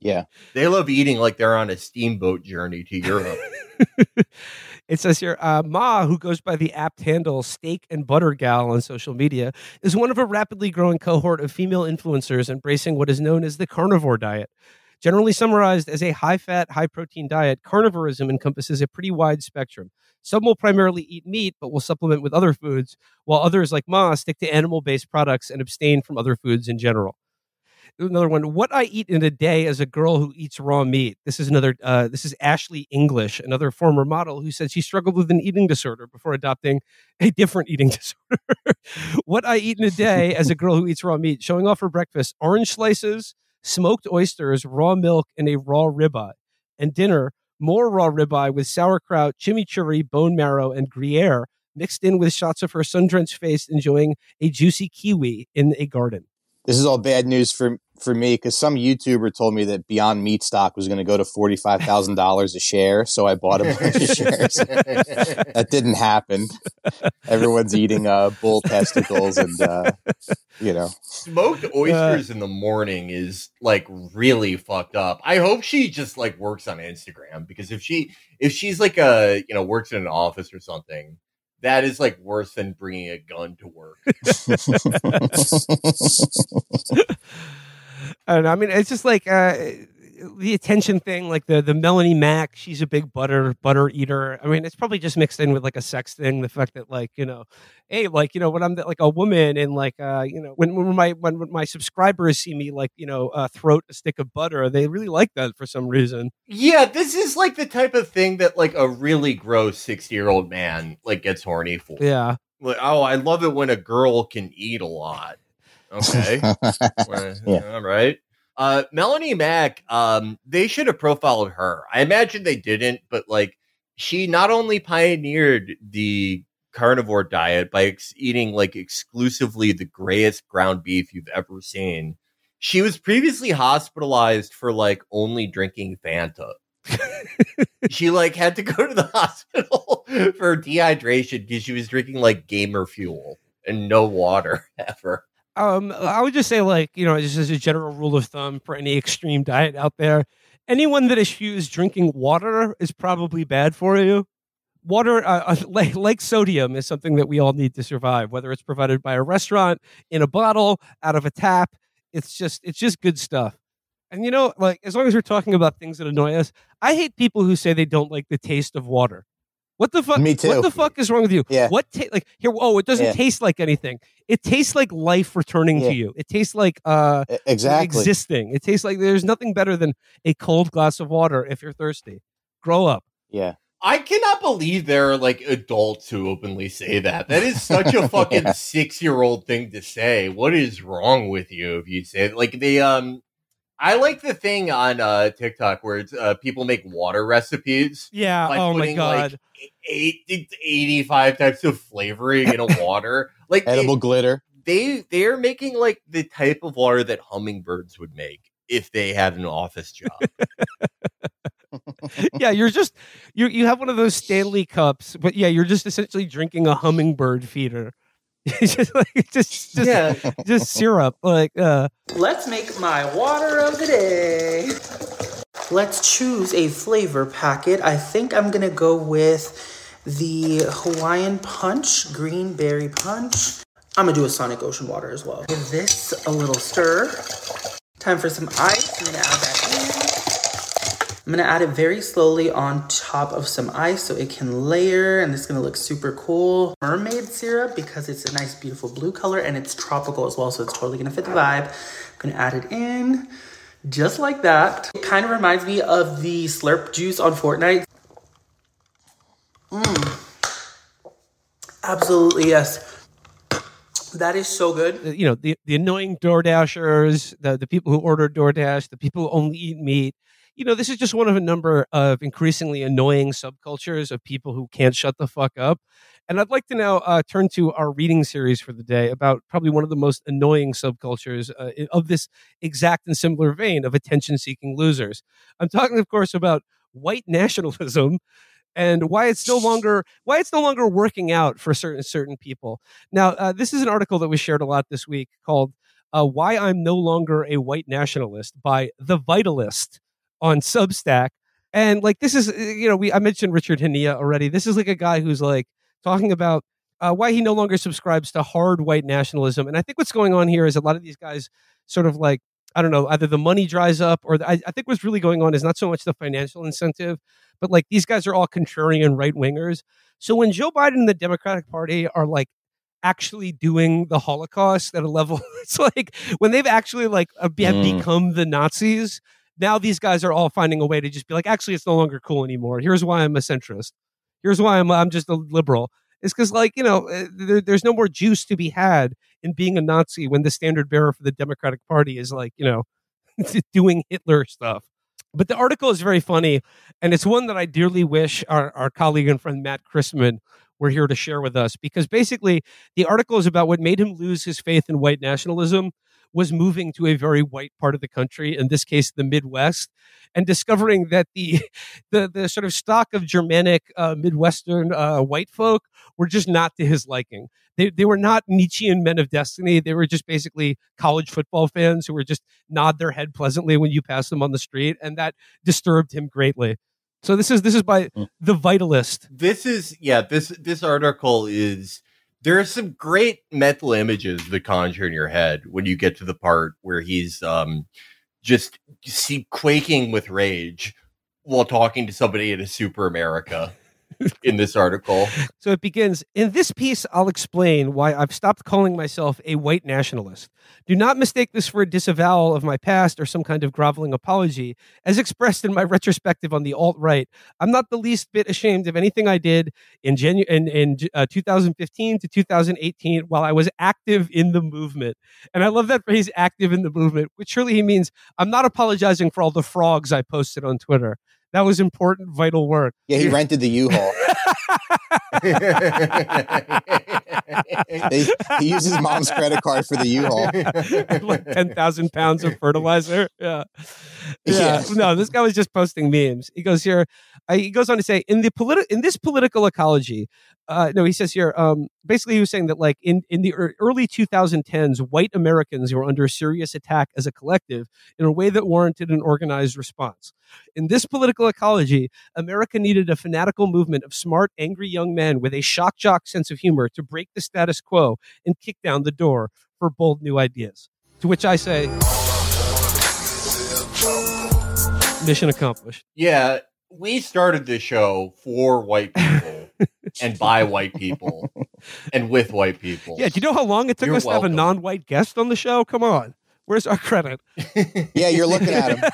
B: Yeah.
C: They love eating like they're on a steamboat journey to Europe.
A: It says here, uh, Ma, who goes by the apt handle Steak and Butter Gal on social media, is one of a rapidly growing cohort of female influencers embracing what is known as the carnivore diet. Generally summarized as a high-fat, high-protein diet, carnivorism encompasses a pretty wide spectrum. Some will primarily eat meat, but will supplement with other foods, while others, like Ma, stick to animal-based products and abstain from other foods in general. Another one, what I eat in a day as a girl who eats raw meat. This is another, uh, this is Ashley English, another former model who said she struggled with an eating disorder before adopting a different eating disorder. What I eat in a day as a girl who eats raw meat, showing off for breakfast, orange slices, smoked oysters, raw milk, and a raw ribeye. And dinner, more raw ribeye with sauerkraut, chimichurri, bone marrow, and Gruyere, mixed in with shots of her sun-drenched face enjoying a juicy kiwi in a garden.
B: This is all bad news for for me because some YouTuber told me that Beyond Meat stock was going to go to forty-five thousand dollars a share, so I bought a bunch of shares. That didn't happen. Everyone's eating uh, bull testicles and, uh, you know.
C: Smoked oysters uh, in the morning is, like, really fucked up. I hope she just, like, works on Instagram because if she if she's, like, a, you know, works in an office or something, that is, like, worse than bringing a gun to work.
A: I don't know. I mean, it's just like uh, the attention thing, like the, the Melanie Mac, she's a big butter butter eater. I mean, it's probably just mixed in with like a sex thing. The fact that like, you know, hey, like, you know, when I'm like a woman and like, uh, you know, when, when my when, when my subscribers see me like, you know, uh, throat a stick of butter, they really like that for some reason.
C: Yeah, this is like the type of thing that like a really gross sixty year old man like gets horny for.
A: Yeah.
C: Like, oh, I love it when a girl can eat a lot. Okay. Well, yeah. All right. Uh, Melanie Mac, um, they should have profiled her. I imagine they didn't, but like she not only pioneered the carnivore diet by ex- eating like exclusively the grayest ground beef you've ever seen. She was previously hospitalized for like only drinking Fanta. She like had to go to the hospital for dehydration because she was drinking like gamer fuel and no water ever.
A: Um, I would just say, like, you know, just as a general rule of thumb for any extreme diet out there, anyone that eschews drinking water is probably bad for you. Water, uh, like, like sodium, is something that we all need to survive, whether it's provided by a restaurant, in a bottle, out of a tap. It's just, it's just good stuff. And, you know, like, as long as we're talking about things that annoy us, I hate people who say they don't like the taste of water. What the fuck?
B: Me too.
A: What the fuck is wrong with you?
B: Yeah.
A: What ta- like here? Oh, it doesn't
B: yeah.
A: taste like anything. It tastes like life returning
B: yeah.
A: to you. It tastes like uh
B: exactly
A: existing. It tastes like there's nothing better than a cold glass of water if you're thirsty. Grow up.
B: Yeah.
C: I cannot believe there are like adults who openly say that. That is such a fucking yeah. six year old thing to say. What is wrong with you if you say it? Like they um. I like the thing on uh, TikTok where it's, uh, people make water recipes.
A: Yeah.
C: By
A: oh
C: putting,
A: my god.
C: Like, eight, eighty-five types of flavoring in a water, like
B: edible
C: they,
B: glitter.
C: They they are making like the type of water that hummingbirds would make if they had an office job.
A: Yeah, you're just you you have one of those Stanley cups, but yeah, you're just essentially drinking a hummingbird feeder. just like just just,
C: yeah.
A: just syrup like uh
F: let's make my water of the day. Let's choose a flavor packet. I think I'm gonna go with the Hawaiian Punch green berry punch. I'm gonna do a Sonic Ocean water as well. Give this a little stir. Time for some ice. I'm gonna add that in. I'm going to add it very slowly on top of some ice so it can layer, and it's going to look super cool. Mermaid syrup, because it's a nice, beautiful blue color, and it's tropical as well, so it's totally going to fit the vibe. I'm going to add it in just like that. It kind of reminds me of the Slurp juice on Fortnite. Mmm. Absolutely, yes. That is so good.
A: You know, the, the annoying DoorDashers, the, the people who order DoorDash, the people who only eat meat. You know, this is just one of a number of increasingly annoying subcultures of people who can't shut the fuck up. And I'd like to now uh, turn to our reading series for the day about probably one of the most annoying subcultures uh, of this exact and similar vein of attention-seeking losers. I'm talking, of course, about white nationalism and why it's no longer why it's no longer working out for certain certain people. Now, uh, this is an article that was shared a lot this week called uh, Why I'm No Longer a White Nationalist by The Vitalist on Substack. And like, this is, you know, we I mentioned Richard Hania already. This is like a guy who's like talking about uh, why he no longer subscribes to hard white nationalism. And I think what's going on here is a lot of these guys sort of like, I don't know, either the money dries up or the, I, I think what's really going on is not so much the financial incentive, but like these guys are all contrarian right wingers. So when Joe Biden and the Democratic Party are like actually doing the Holocaust at a level, it's like when they've actually like have
C: Mm.
A: become the Nazis, now these guys are all finding a way to just be like, actually, it's no longer cool anymore. Here's why I'm a centrist. Here's why I'm I'm just a liberal. It's because, like, you know, uh, there, there's no more juice to be had in being a Nazi when the standard bearer for the Democratic Party is like, you know, doing Hitler stuff. But the article is very funny, and it's one that I dearly wish our, our colleague and friend Matt Christman were here to share with us, because basically the article is about what made him lose his faith in white nationalism was moving to a very white part of the country, in this case, the Midwest, and discovering that the the, the sort of stock of Germanic uh, Midwestern uh, white folk were just not to his liking. They they were not Nietzschean men of destiny. They were just basically college football fans who were just nod their head pleasantly when you pass them on the street, and that disturbed him greatly. So this is this is by The Vitalist.
C: This is yeah. This this article is. There are some great mental images that conjure in your head when you get to the part where he's um, just see quaking with rage while talking to somebody in a Super America in this article.
A: So it begins, in this piece, I'll explain why I've stopped calling myself a white nationalist. Do not mistake this for a disavowal of my past or some kind of groveling apology. As expressed in my retrospective on the alt-right, I'm not the least bit ashamed of anything I did in, Janu- in, in uh, two thousand fifteen to two thousand eighteen while I was active in the movement. And I love that phrase, active in the movement, which surely he means I'm not apologizing for all the frogs I posted on Twitter. That was important, vital work.
B: Yeah, he rented the U-Haul. he, he used his mom's credit card for the U-Haul.
A: Like ten thousand pounds of fertilizer. Yeah. yeah.
B: Yeah.
A: No, this guy was just posting memes. He goes here, uh, he goes on to say, in the politi- in this political ecology, uh, no, he says here, um, basically he was saying that like in, in the early twenty tens, white Americans were under serious attack as a collective in a way that warranted an organized response. In this political ecology, America needed a fanatical movement of smart, angry young men with a shock jock sense of humor to break the status quo and kick down the door for bold new ideas. To which I say, mission accomplished.
C: Yeah, we started this show for white people and by white people and with white people.
A: Yeah, do you know how long it took
C: You're
A: us to have a
C: welcome.
A: non-white guest on the show? Come on. Where's our credit?
B: Yeah, you're looking at him.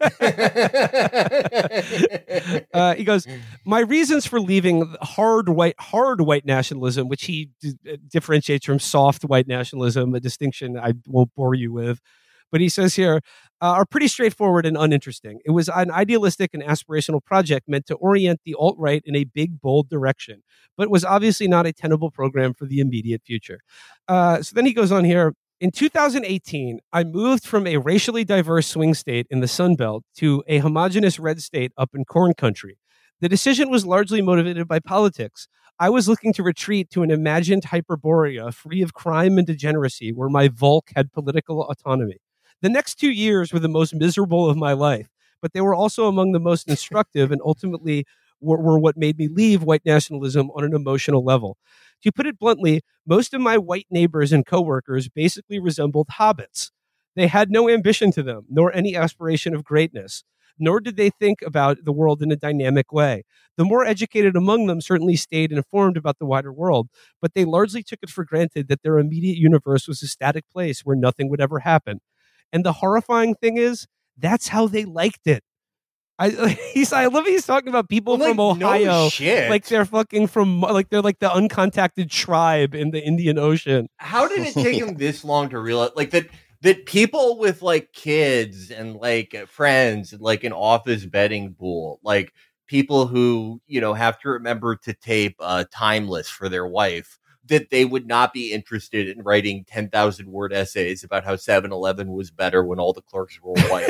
A: uh, he goes, my reasons for leaving hard white hard white nationalism, which he d- differentiates from soft white nationalism, a distinction I won't bore you with. But he says here, uh, are pretty straightforward and uninteresting. It was an idealistic and aspirational project meant to orient the alt-right in a big, bold direction, but was obviously not a tenable program for the immediate future. Uh, so then he goes on here, in two thousand eighteen, I moved from a racially diverse swing state in the Sun Belt to a homogenous red state up in corn country. The decision was largely motivated by politics. I was looking to retreat to an imagined Hyperborea free of crime and degeneracy where my Volk had political autonomy. The next two years were the most miserable of my life, but they were also among the most instructive and ultimately were, were what made me leave white nationalism on an emotional level. To put it bluntly, most of my white neighbors and coworkers basically resembled hobbits. They had no ambition to them, nor any aspiration of greatness, nor did they think about the world in a dynamic way. The more educated among them certainly stayed informed about the wider world, but they largely took it for granted that their immediate universe was a static place where nothing would ever happen. And the horrifying thing is, that's how they liked it. I he's I love he's talking about people
C: Well,
A: from
C: like, no
A: Ohio,
C: shit.
A: like they're fucking from like they're like the uncontacted tribe in the Indian Ocean.
C: How did it take him this long to realize like that that people with like kids and like friends and like an office betting pool, like people who, you know, have to remember to tape uh, Timeless for their wife, that they would not be interested in writing ten thousand word essays about how seven eleven was better when all the clerks were white.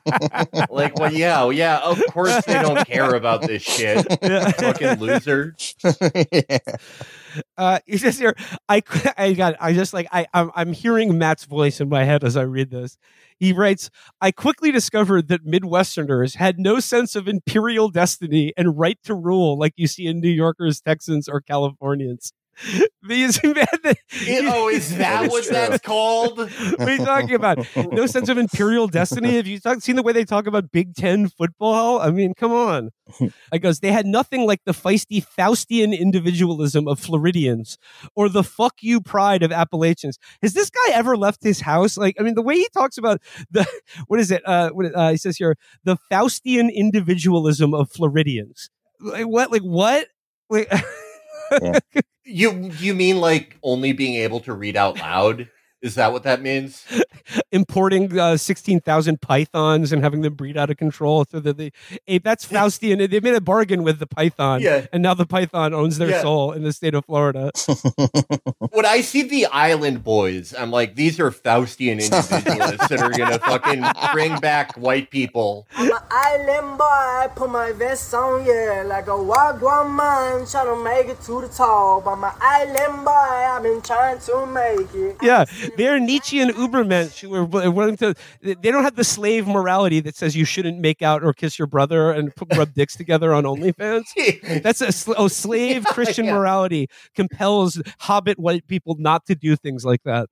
C: Like, well, yeah, well, yeah, of course they don't care about this shit.
A: Yeah.
C: Fucking loser.
B: yeah.
A: Uh, he says here, I, I got, I just like, I, I'm, I'm hearing Matt's voice in my head as I read this. He writes, I quickly discovered that Midwesterners had no sense of imperial destiny and right to rule like you see in New Yorkers, Texans, or Californians. These man,
C: It, oh, is that,
B: That is
C: what
B: true.
C: that's called?
A: what are you talking about? No sense of imperial destiny? Have you talk, seen the way they talk about Big Ten football? I mean, come on. I goes, they had nothing like the feisty Faustian individualism of Floridians or the fuck you pride of Appalachians. Has this guy ever left his house? Like, I mean, the way he talks about the, what is it? Uh, what, uh, he says here, the Faustian individualism of Floridians. Like, what? Like, what? Like,
C: You you mean like only being able to read out loud? Is that what that means?
A: importing uh, sixteen thousand pythons and having them breed out of control. So that they, hey, that's Faustian. They made a bargain with the python,
C: Yeah.
A: and now the python owns their
C: Yeah.
A: soul in the state of Florida.
C: When I see the Island Boys, I'm like, these are Faustian individualists that are gonna fucking bring back white people.
G: I'm an island boy, put my vest on, yeah, like a wagwan man, trying to make it to the top. I'm an island boy, I've been trying to make it.
A: Yeah, they're Nietzschean Ubermensch who are willing to. They don't have the slave morality that says you shouldn't make out or kiss your brother and put, rub dicks together on OnlyFans. That's a sl- oh, slave
C: Yeah,
A: Christian
C: yeah.
A: morality compels Hobbit white people not to do things like that.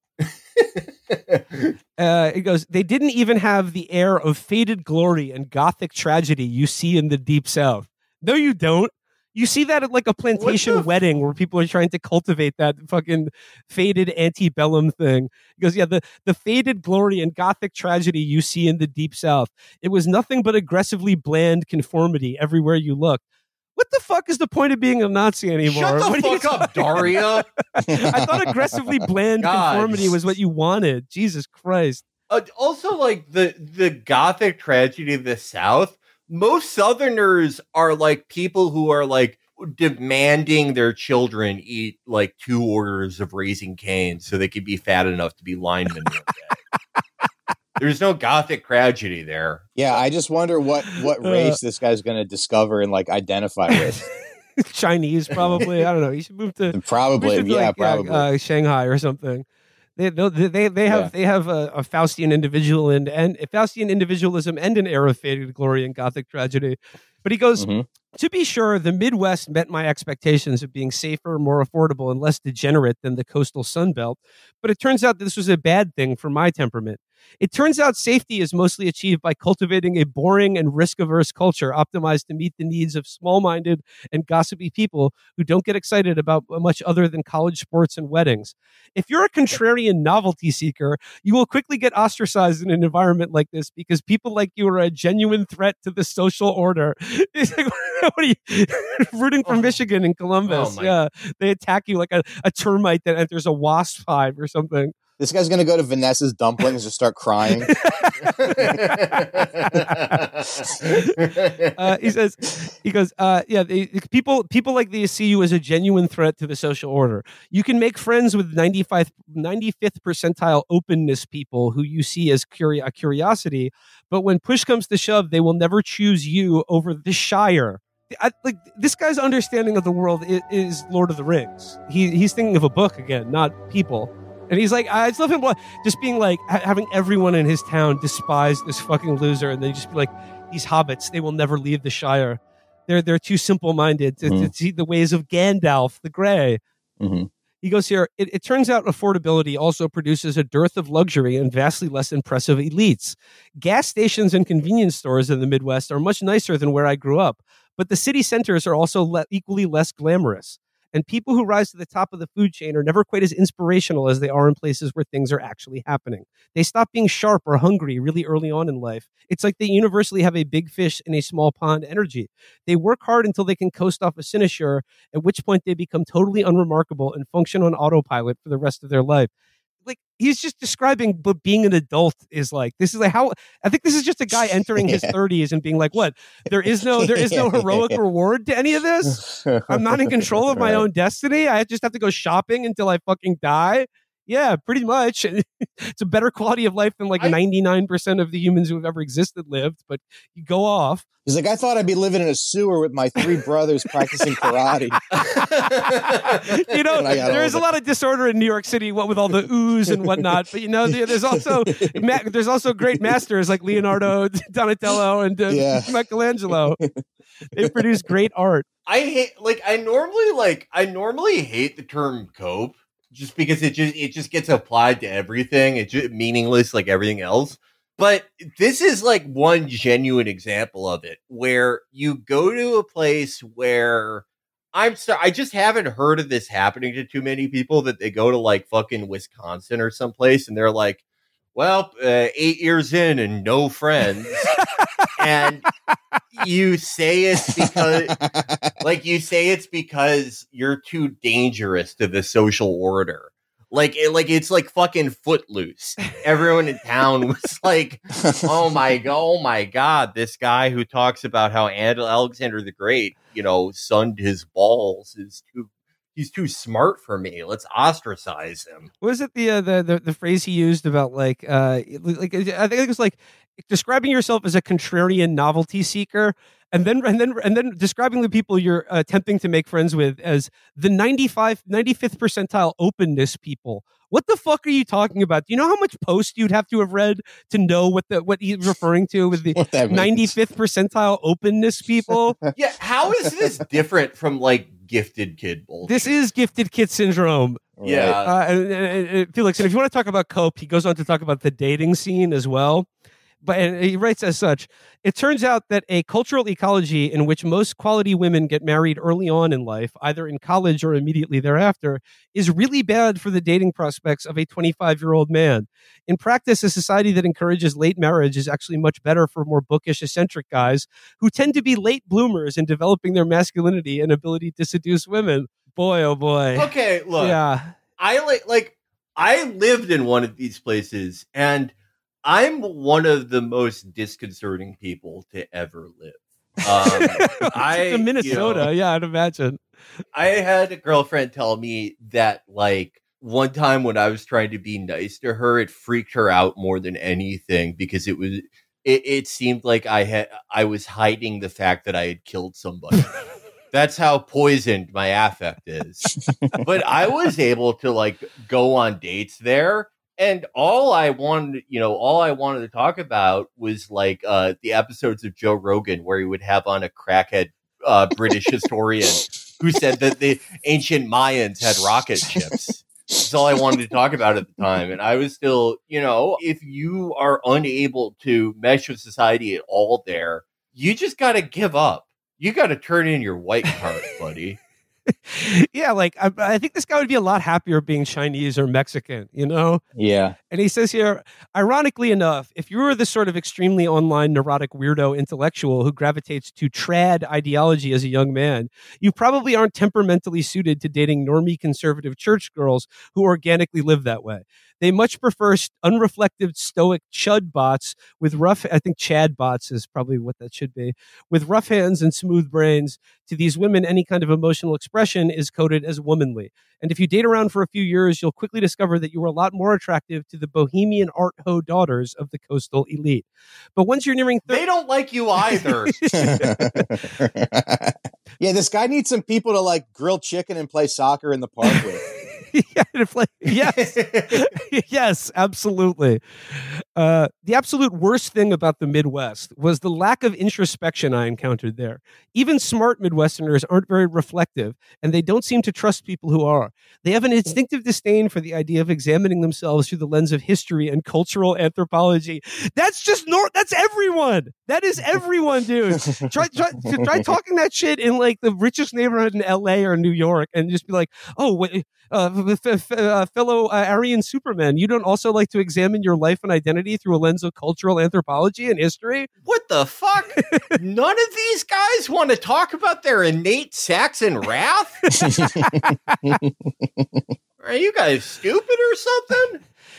A: Uh, it goes, they didn't even have the air of faded glory and gothic tragedy you see in the Deep South. No, you don't. You see that at like a plantation
C: What the-
A: wedding where people are trying to cultivate that fucking faded antebellum thing. He goes, yeah, the, the faded glory and gothic tragedy you see in the Deep South. It was nothing but aggressively bland conformity everywhere you look. What the fuck is the point of being a Nazi anymore?
C: Shut the
A: What are you
C: fuck up,
A: talking-
C: Daria.
A: I thought aggressively bland
C: God.
A: conformity was what you wanted. Jesus Christ.
C: Uh, also, like the the Gothic tragedy of the South. Most Southerners are like people who are like demanding their children eat like two orders of Raising Cane's so they could be fat enough to be linemen one day. There's no Gothic tragedy there.
B: Yeah, I just wonder what what
A: Uh,
B: race this guy's going to discover and like identify with.
A: Chinese, probably. I don't know. You should move to
B: Probably,
A: we should,
B: yeah,
A: like,
B: probably.
A: uh, Shanghai or something. They they they, they have
B: Yeah.
A: they have a, a Faustian individual and and a Faustian individualism and an era of faded glory and Gothic tragedy. But he goes,
B: Mhm.
A: to be sure, the Midwest met my expectations of being safer, more affordable, and less degenerate than the coastal Sun Belt. But it turns out this was a bad thing for my temperament. It turns out safety is mostly achieved by cultivating a boring and risk-averse culture optimized to meet the needs of small-minded and gossipy people who don't get excited about much other than college sports and weddings. If you're a contrarian novelty seeker, you will quickly get ostracized in an environment like this because people like you are a genuine threat to the social order. It's like, what are you rooting for
C: Oh.
A: Michigan and Columbus?
C: Oh my-
A: Yeah, they attack you like a, a termite that enters a wasp hive or something.
B: This guy's going to go to Vanessa's dumplings and start crying.
A: uh, he says, he goes, uh, yeah, they, people, people like these see you as a genuine threat to the social order. You can make friends with ninety-five, ninety-fifth percentile openness people who you see as curi- a curiosity, but when push comes to shove, they will never choose you over the Shire. I, like this guy's understanding of the world is, is Lord of the Rings. He he's thinking of a book again, not people. And he's like, I just love him just being like, ha- having everyone in his town despise this fucking loser. And they just be like, these hobbits, they will never leave the Shire. They're, they're too simple-minded to,
B: Mhm.
A: to see the ways of Gandalf the Grey.
B: hmm
A: He goes here, it, it turns out affordability also produces a dearth of luxury and vastly less impressive elites. Gas stations and convenience stores in the Midwest are much nicer than where I grew up, but the city centers are also le- equally less glamorous. And people who rise to the top of the food chain are never quite as inspirational as they are in places where things are actually happening. They stop being sharp or hungry really early on in life. It's like they universally have a big fish in a small pond energy. They work hard until they can coast off a cynosure, at which point they become totally unremarkable and function on autopilot for the rest of their life. Like, he's just describing what being an adult is like. This is like how I think this is just a guy entering his
B: Yeah.
A: thirties and being like, what? There is no there is no heroic reward to any of this. I'm not in control of my
B: Right.
A: own destiny. I just have to go shopping until I fucking die. Yeah, pretty much. It's a better quality of life than like
C: I-
A: ninety-nine percent of the humans who have ever existed lived, but you go off.
B: He's like, I thought I'd be living in a sewer with my three brothers practicing karate.
A: You know,
B: And I got
A: there's a
B: older.
A: lot of disorder in New York City, what with all the ooze and whatnot. But you know, there- there's also ma- there's also great masters like Leonardo, Donatello, and uh,
B: Yeah.
A: Michelangelo. They produce great art.
C: I hate like I normally like I normally hate the term cope just because it just it just gets applied to everything. It's just meaningless like everything else. But this is like one genuine example of it where you go to a place where I'm sorry, I just haven't heard of this happening to too many people that they go to like fucking Wisconsin or someplace and they're like, well, uh, eight years in and no friends. And you say it's because like you say it's because you're too dangerous to the social order. Like it, like it's like fucking Footloose. Everyone in town was like, "Oh my god, oh my god, this guy who talks about how Alexander the Great, you know, sunned his balls is too he's too smart for me. Let's ostracize him."
A: What was it the, uh, the the the phrase he used about like uh like I think it was like describing yourself as a contrarian novelty seeker, and then and then and then describing the people you're uh, attempting to make friends with as the ninety-five, ninety-fifth percentile openness people. What the fuck are you talking about? Do you know how much post you'd have to have read to know what the what he's referring to with the
B: What that means.
A: ninety-fifth percentile openness people?
C: Yeah, how is this different from like gifted kid bullshit?
A: This is gifted kid syndrome.
C: Yeah.
A: Uh, and, and, and Felix, and if you want to talk about cope, he goes on to talk about the dating scene as well. But and he writes as such, it turns out that a cultural ecology in which most quality women get married early on in life, either in college or immediately thereafter, is really bad for the dating prospects of a twenty-five-year-old man. In practice, a society that encourages late marriage is actually much better for more bookish, eccentric guys who tend to be late bloomers in developing their masculinity and ability to seduce women. Boy, oh boy.
C: Okay, look.
A: Yeah.
C: I like like I lived in one of these places and I'm one of the most disconcerting people to ever live. Um, I
A: in Minnesota,
C: you know,
A: yeah, I'd imagine.
C: I had a girlfriend tell me that like one time when I was trying to be nice to her, it freaked her out more than anything because it was it, it seemed like I had I was hiding the fact that I had killed somebody. That's how poisoned my affect is. But I was able to like go on dates there. And all I wanted, you know, all I wanted to talk about was like uh, the episodes of Joe Rogan where he would have on a crackhead uh, British historian who said that the ancient Mayans had rocket ships. That's all I wanted to talk about at the time. And I was still, you know, if you are unable to mesh with society at all there, you just got to give up. You got to turn in your white card, buddy.
A: Yeah, like I, I think this guy would be a lot happier being Chinese or Mexican, you know?
B: Yeah.
A: And he says here, ironically enough, if you were the sort of extremely online neurotic weirdo intellectual who gravitates to trad ideology as a young man, you probably aren't temperamentally suited to dating normie conservative church girls who organically live that way. They much prefer unreflective, stoic chud bots with rough, I think Chad bots is probably what that should be, with rough hands and smooth brains. To these women, any kind of emotional expression is coded as womanly. And if you date around for a few years, you'll quickly discover that you are a lot more attractive to the bohemian art ho daughters of the coastal elite. But once you're nearing
C: They don't like you either.
B: Yeah, this guy needs some people to like grill chicken and play soccer in the park with.
A: yeah, it's like- yes, yes, absolutely. Uh, the absolute worst thing about the Midwest was the lack of introspection I encountered there. Even smart Midwesterners aren't very reflective, and they don't seem to trust people who are. They have an instinctive disdain for the idea of examining themselves through the lens of history and cultural anthropology. That's just nor- That's everyone. That is everyone, dude. try, try, try talking that shit in like the richest neighborhood in L A or New York, and just be like, "Oh, wait, uh, f- f- uh, fellow uh, Aryan Superman, you don't also like to examine your life and identity through a lens of cultural anthropology and history?"
C: What the fuck? None of these guys want to talk about their innate Saxon wrath? Are you guys stupid or something?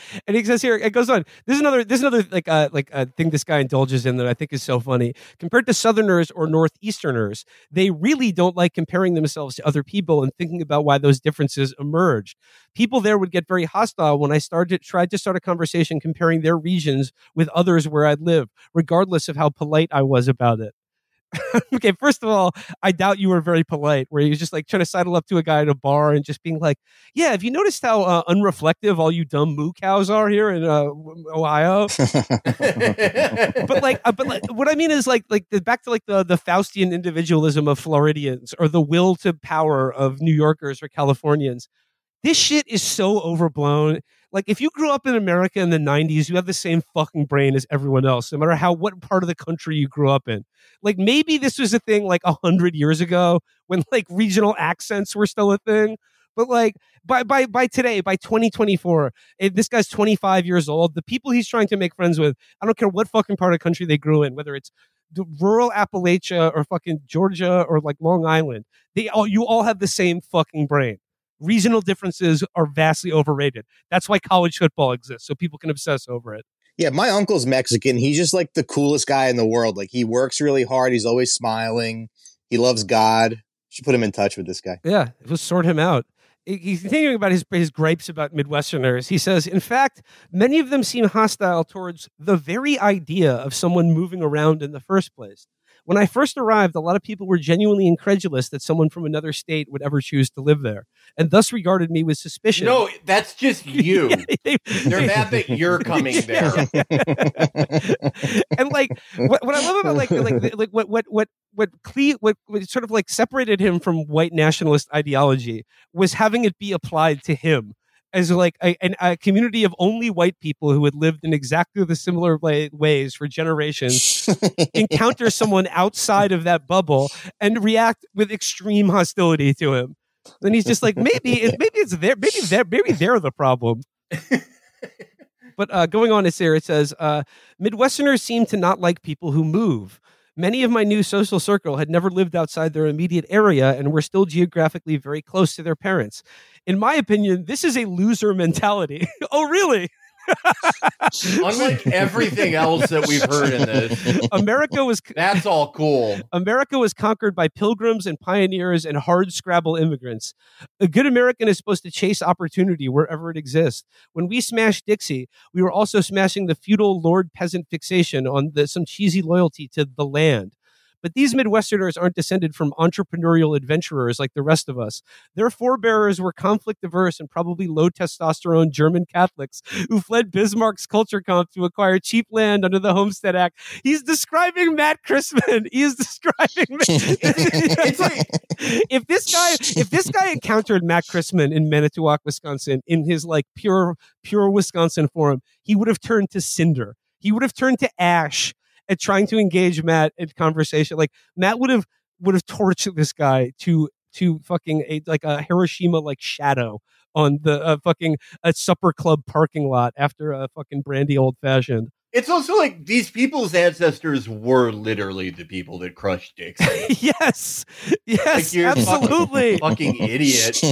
A: And he says here, it goes on. This is another, this is another like uh, like uh, thing this guy indulges in that I think is so funny. Compared to Southerners or Northeasterners, they really don't like comparing themselves to other people and thinking about why those differences emerged. People there would get very hostile when I started tried to start a conversation comparing their regions with others where I'd live, regardless of how polite I was about it. Okay, first of all, I doubt you were very polite, where he was just like trying to sidle up to a guy at a bar and just being like, yeah, have you noticed how uh, unreflective all you dumb moo cows are here in uh, Ohio? But like, uh, but like, what I mean is like, like the, back to like the, the Faustian individualism of Floridians or the will to power of New Yorkers or Californians. This shit is so overblown. Like, if you grew up in America in the nineties, you have the same fucking brain as everyone else, no matter how, what part of the country you grew up in. Like, maybe this was a thing like a hundred years ago when like regional accents were still a thing. But like, by, by, by today, by twenty twenty-four, if this guy's twenty-five years old, the people he's trying to make friends with, I don't care what fucking part of the country they grew in, whether it's the rural Appalachia or fucking Georgia or like Long Island, they all, you all have the same fucking brain. Regional differences are vastly overrated. That's why college football exists, so people can obsess over it.
B: Yeah, my uncle's Mexican. He's just like the coolest guy in the world. Like, he works really hard. He's always smiling. He loves God. You should put him in touch with this guy.
A: Yeah, let's sort him out. He's continuing about his, his gripes about Midwesterners. He says, in fact, many of them seem hostile towards the very idea of someone moving around in the first place. When I first arrived, a lot of people were genuinely incredulous that someone from another state would ever choose to live there, and thus regarded me with suspicion.
C: No, that's just you.
A: Yeah, they,
C: They're mad that you're coming there.
A: And like, what, what I love about like like like what what what what Cle- what what sort of like separated him from white nationalist ideology was having it be applied to him as like a, a community of only white people who had lived in exactly the similar way, ways for generations encounter someone outside of that bubble and react with extreme hostility to him. Then he's just like, maybe it, maybe it's there, maybe they're maybe they're the problem. But uh, going on, it's there. It says uh, Midwesterners seem to not like people who move. Many of my new social circle had never lived outside their immediate area and were still geographically very close to their parents. In my opinion, this is a loser mentality. Oh, really?
C: Unlike everything else that we've heard in this,
A: America was
C: that's all cool.
A: America was conquered by pilgrims and pioneers and hard scrabble immigrants. A good American is supposed to chase opportunity wherever it exists. When we smashed Dixie, we were also smashing the feudal lord peasant fixation on the, some cheesy loyalty to the land. But these Midwesterners aren't descended from entrepreneurial adventurers like the rest of us. Their forebearers were conflict-averse and probably low-testosterone German Catholics who fled Bismarck's culture camp to acquire cheap land under the Homestead Act. He's describing Matt Christman. He is describing. It's like, if this guy, if this guy encountered Matt Christman in Manitowoc, Wisconsin, in his like pure, pure Wisconsin form, he would have turned to cinder. He would have turned to ash. At trying to engage Matt in conversation, like Matt would have would have tortured this guy to to fucking a, like a Hiroshima like shadow on the uh, fucking a supper club parking lot after a fucking brandy old fashioned.
C: It's also like these people's ancestors were literally the people that crushed Dixie.
A: Yes, yes,
C: like
A: absolutely,
C: fucking, fucking idiot.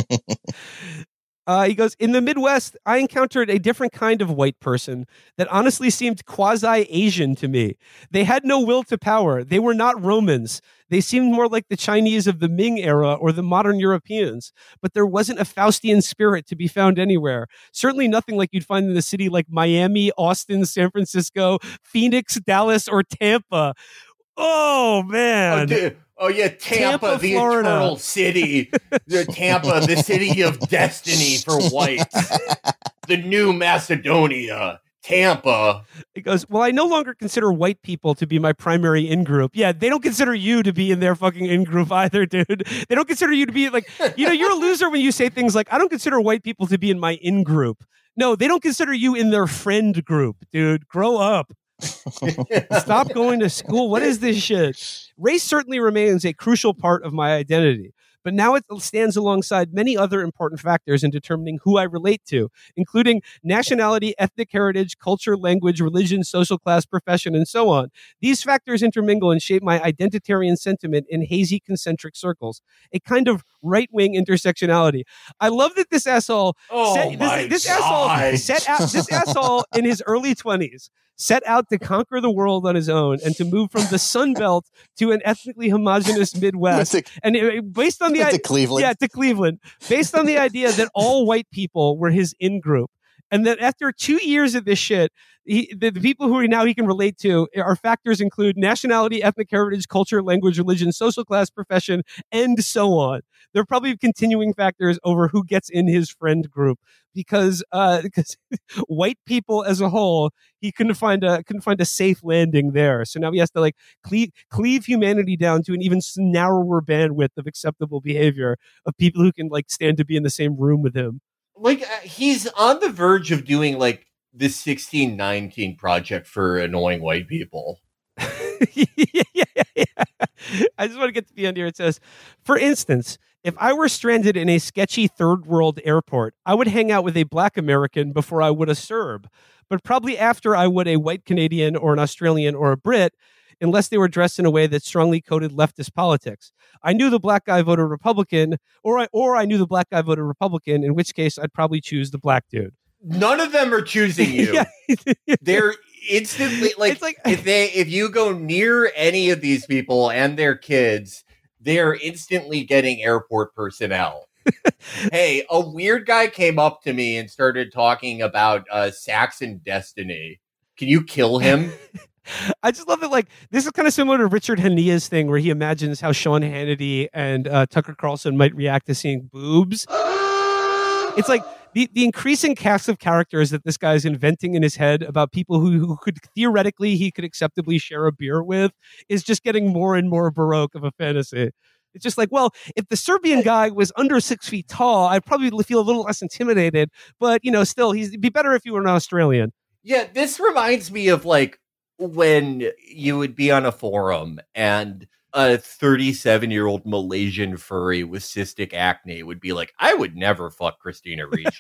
A: Uh, he goes, in the Midwest, I encountered a different kind of white person that honestly seemed quasi-Asian to me. They had no will to power. They were not Romans. They seemed more like the Chinese of the Ming era or the modern Europeans. But there wasn't a Faustian spirit to be found anywhere. Certainly nothing like you'd find in a city like Miami, Austin, San Francisco, Phoenix, Dallas, or Tampa. Oh, man.
C: Oh, dude. Oh, yeah, Tampa,
A: Tampa
C: the
A: Florida.
C: eternal city. The Tampa, the city of destiny for whites. The new Macedonia. Tampa.
A: He goes, well, I no longer consider white people to be my primary in-group. Yeah, they don't consider you to be in their fucking in-group either, dude. They don't consider you to be like, you know, you're a loser when you say things like, I don't consider white people to be in my in-group. No, they don't consider you in their friend group, dude. Grow up. Stop going to school. What is this shit? Race certainly remains a crucial part of my identity, but now it stands alongside many other important factors in determining who I relate to, including nationality, ethnic heritage, culture, language, religion, social class, profession, and so on. These factors intermingle and shape my identitarian sentiment in hazy concentric circles, a kind of right-wing intersectionality. I love that this asshole,
C: Oh
A: set,
C: my
A: this, this
C: God.
A: asshole set out, this asshole in his early twenties set out to conquer the world on his own and to move from the Sun Belt to an ethnically homogenous Midwest.
B: To-
A: and it, based on the
B: to
A: idea,
B: Cleveland.
A: yeah, to Cleveland, based on the idea that all white people were his in-group. And that after two years of this shit, he, the, the people who he now he can relate to are factors include nationality, ethnic heritage, culture, language, religion, social class, profession, and so on. There are probably continuing factors over who gets in his friend group because uh, because white people as a whole, he couldn't find a couldn't find a safe landing there. So now he has to like cleave, cleave humanity down to an even narrower bandwidth of acceptable behavior of people who can like stand to be in the same room with him.
C: Like uh, he's on the verge of doing like the sixteen nineteen project for annoying white people.
A: yeah, yeah, yeah. I just want to get to the end here. It says, for instance, if I were stranded in a sketchy third world airport, I would hang out with a black American before I would a Serb, but probably after I would a white Canadian or an Australian or a Brit, unless they were dressed in a way that strongly coded leftist politics. I knew the black guy voted Republican, or I, or I knew the black guy voted Republican, in which case I'd probably choose the black dude.
C: None of them are choosing you.
A: Yeah.
C: They're instantly like,
A: It's like-
C: if they if you go near any of these people and their kids, they're instantly getting airport personnel. Hey, a weird guy came up to me and started talking about uh, Saxon destiny. Can you kill him?
A: I just love that. Like, this is kind of similar to Richard Hania's thing, where he imagines how Sean Hannity and uh, Tucker Carlson might react to seeing boobs. It's like the, the increasing cast of characters that this guy is inventing in his head about people who, who could theoretically he could acceptably share a beer with is just getting more and more baroque of a fantasy. It's just like, well, if the Serbian guy was under six feet tall, I'd probably feel a little less intimidated. But, you know, still, he's, it'd be better if you were an Australian.
C: Yeah, this reminds me of like when you would be on a forum and a thirty-seven-year-old Malaysian furry with cystic acne would be like, I would never fuck Christina Ricci.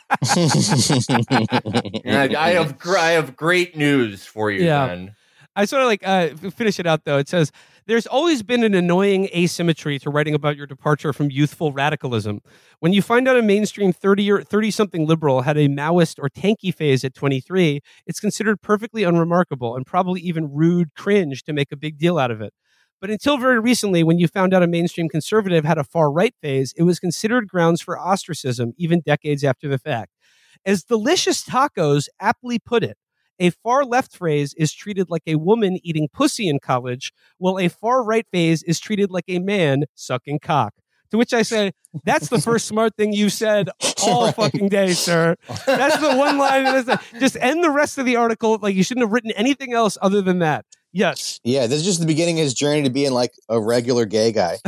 C: And I, I have gr- I have great news for you,
A: Yeah.
C: Ben.
A: I sort of like uh, finish it out, though. It says, there's always been an annoying asymmetry to writing about your departure from youthful radicalism. When you find out a mainstream thirty or thirty-something liberal had a Maoist or tanky phase at twenty-three, it's considered perfectly unremarkable and probably even rude cringe to make a big deal out of it. But until very recently, when you found out a mainstream conservative had a far-right phase, it was considered grounds for ostracism, even decades after the fact. As Delicious Tacos aptly put it, a far-left phrase is treated like a woman eating pussy in college, while a far-right phase is treated like a man sucking cock. To which I say, that's the first smart thing you said all
B: Right.
A: fucking day, sir. That's the one line. That's the, just end the rest of the article. Like, you shouldn't have written anything else other than that. Yes.
B: Yeah, this is just the beginning of his journey to being like a regular gay guy.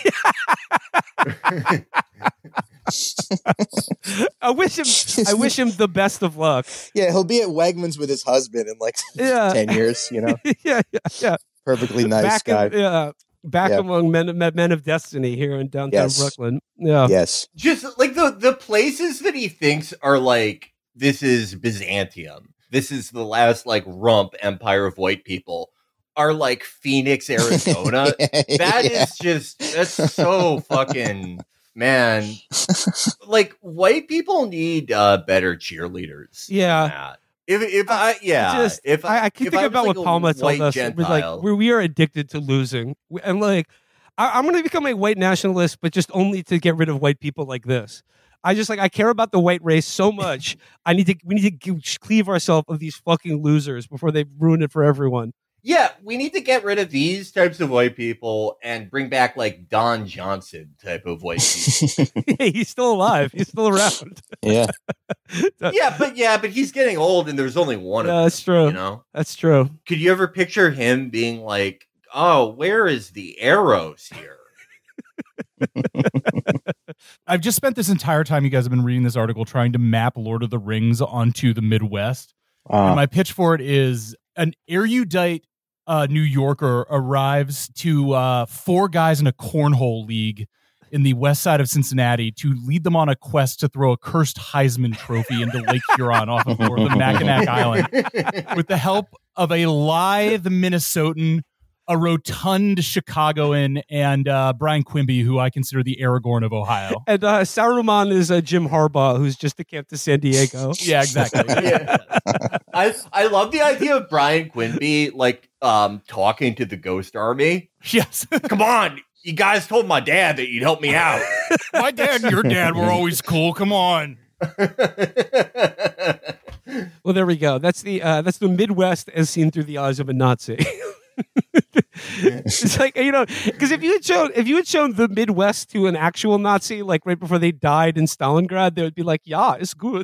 A: I wish him. I wish him the best of luck.
B: Yeah, he'll be at Wegmans with his husband in like
A: Yeah.
B: ten years, you know.
A: yeah, yeah, yeah.
B: Perfectly nice
A: back
B: guy.
A: In, yeah, back
B: Yeah.
A: among men, men of destiny here in downtown
B: Yes.
A: Brooklyn. Yeah.
B: Yes.
C: Just like the the places that he thinks are like, this is Byzantium. This is the last like rump empire of white people, are like Phoenix, Arizona. That
B: Yeah.
C: is just, that's so fucking, man. Like, white people need uh, better cheerleaders. than
A: Yeah.
C: that. If, if I, yeah.
A: Just,
C: if
A: I, I keep
C: if
A: thinking
C: was,
A: about
C: like,
A: what
C: a
A: Palma told
C: white
A: us. It was like
C: Gentile-
A: we, we are addicted to losing, We- and like I, I'm going to become a white nationalist, but just only to get rid of white people like this. I just like I care about the white race so much. I need to we need to give, cleave ourselves of these fucking losers before they ruin it for everyone.
C: Yeah, we need to get rid of these types of white people and bring back like Don Johnson type of white people.
A: Hey, he's still alive. He's still around.
B: Yeah.
C: Yeah, but yeah, but he's getting old and there's only one
A: Yeah,
C: of them.
A: that's true.
C: You know?
A: That's true.
C: Could you ever picture him being like, oh, where is the arrows here?
E: I've just spent this entire time you guys have been reading this article trying to map Lord of the Rings onto the Midwest. And
B: Uh,
E: my pitch for it is an erudite uh, New Yorker arrives to uh, four guys in a cornhole league in the west side of Cincinnati to lead them on a quest to throw a cursed Heisman Trophy into Lake Huron off of North of Mackinac Island with the help of a lithe Minnesotan, a rotund Chicagoan, and uh, Brian Quimby, who I consider the Aragorn of Ohio.
A: And uh, Saruman is uh, Jim Harbaugh, who's just to camp to San Diego.
E: Yeah, exactly.
C: Yeah. I I love the idea of Brian Quimby like um talking to the Ghost Army.
E: Yes.
C: Come on, you guys told my dad that you'd help me out.
E: My dad and your dad were always cool. Come on.
A: Well, there we go. That's the uh, that's the Midwest as seen through the eyes of a Nazi. It's like, you know, because if you had shown if you had shown the Midwest to an actual Nazi, like right before they died in Stalingrad, they would be like, "Yeah, it's good."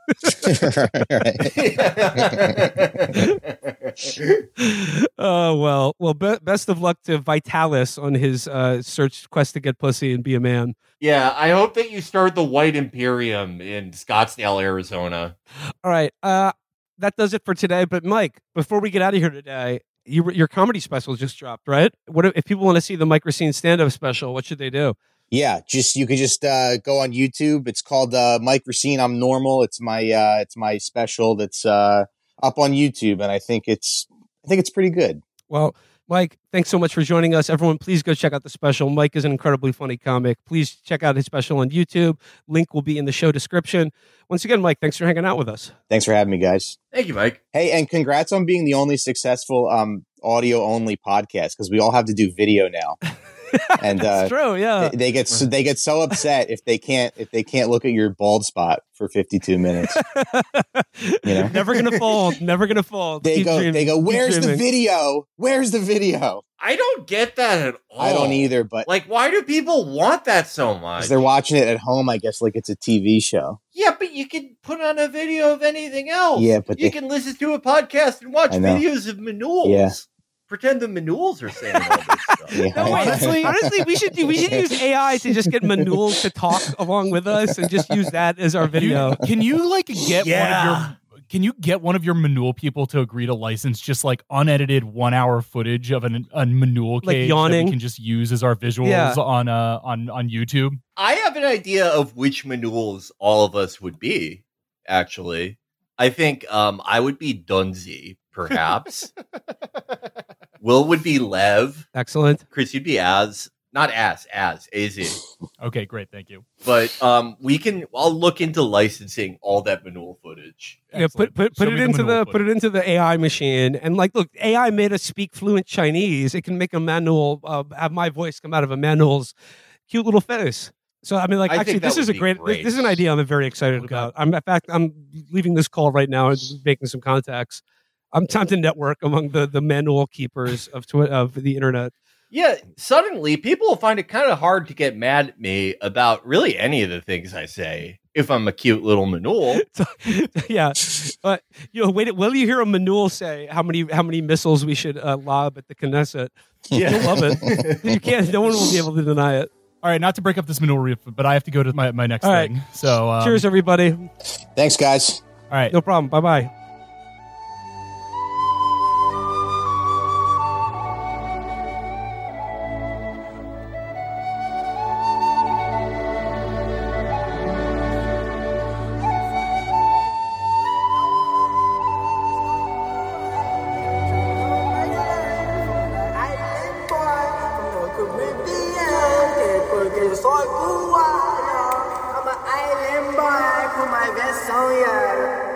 A: Oh well, well. Be- best of luck to Vitalis on his uh, search quest to get pussy and be a man.
C: Yeah, I hope that you start the White Imperium in Scottsdale, Arizona.
A: All right, uh, that does it for today. But Mike, before we get out of here today, you, your comedy special just dropped, right? What if people want to see the Mike Racine stand-up special? What should they do?
B: Yeah, just you could just uh, go on YouTube. It's called uh, Mike Racine. I'm Normal. It's my uh, it's my special that's uh, up on YouTube, and I think it's I think it's pretty good.
A: Well, Mike, thanks so much for joining us. Everyone, please go check out the special. Mike is an incredibly funny comic. Please check out his special on YouTube. Link will be in the show description. Once again, Mike, thanks for hanging out with us.
B: Thanks for having me, guys.
C: Thank you, Mike.
B: Hey, and congrats on being the only successful um, audio only podcast, because we all have to do video now. And uh,
A: That's true, yeah.
B: They, they get so, they get so upset if they can't if they can't look at your bald spot for fifty-two minutes. You know,
A: never gonna fold. Never gonna fold.
B: They
A: Keep
B: go.
A: dreaming.
B: They go.
A: Keep
B: Where's the
A: dreaming."
B: video? Where's the video?
C: I don't get that at all.
B: I don't either. But
C: Like, why do people want that so much?
B: because they're watching it at home, I guess like it's a T V show.
C: Yeah, but you can put on a video of anything else.
B: Yeah, but
C: you
B: they-
C: can listen to a podcast and watch
B: I know.
C: videos of manuals.
B: Yeah.
C: Pretend the manuals are saying all this stuff.
B: Yeah.
A: No, honestly, honestly, we should do. We should use A I to just get Manuel to talk along with us and just use that as our video.
E: Can you like get
C: Yeah.
E: one of your can you get one of your Manul people to agree to license just like unedited one hour footage of an a Manul
A: Like
E: cage
A: yawning?
E: that we can just use as our visuals
A: Yeah.
E: on uh on on YouTube?
C: I have an idea of which manuals all of us would be, actually. I think um, I would be Dunzi, perhaps. Will would be Lev.
A: Excellent.
C: Chris, you'd be Az. Not As, As, A Z.
E: Okay, great, thank you.
C: But um, we can, I'll look into licensing all that Manul footage.
A: Yeah, put put put
E: Show
A: it
E: me
A: into
E: Manul
A: the
E: footage.
A: put it into the A I machine, and like, look, A I made us speak fluent Chinese. It can make a Manuel uh, have my voice come out of a Manuel's cute little face. So I mean, like,
C: I think
A: actually,
C: that
A: this is
C: would
A: a
C: be
A: great,
C: great.
A: This, this is an idea I'm very excited
E: Okay.
A: about. I'm in fact, I'm leaving this call right now and making some contacts. I'm time to network among the the Manuel keepers of twi- of the internet.
C: Yeah, suddenly people will find it kind of hard to get mad at me about really any of the things I say if I'm a cute little Manul.
A: So, yeah, but you know, wait, will you hear a Manuel say how many how many missiles we should uh, lob at the Knesset?
C: Yeah.
A: You'll love it. You can't. No one will be able to deny it.
E: All right, not to break up this Manul riff, but I have to go to my, my next
A: All right.
E: thing. So um,
A: Cheers, everybody.
B: Thanks, guys.
E: All right.
A: No problem. Bye bye.
G: Island boy from the Caribbean, que porque soy cubano. I'm an island boy, put my vest on, yeah.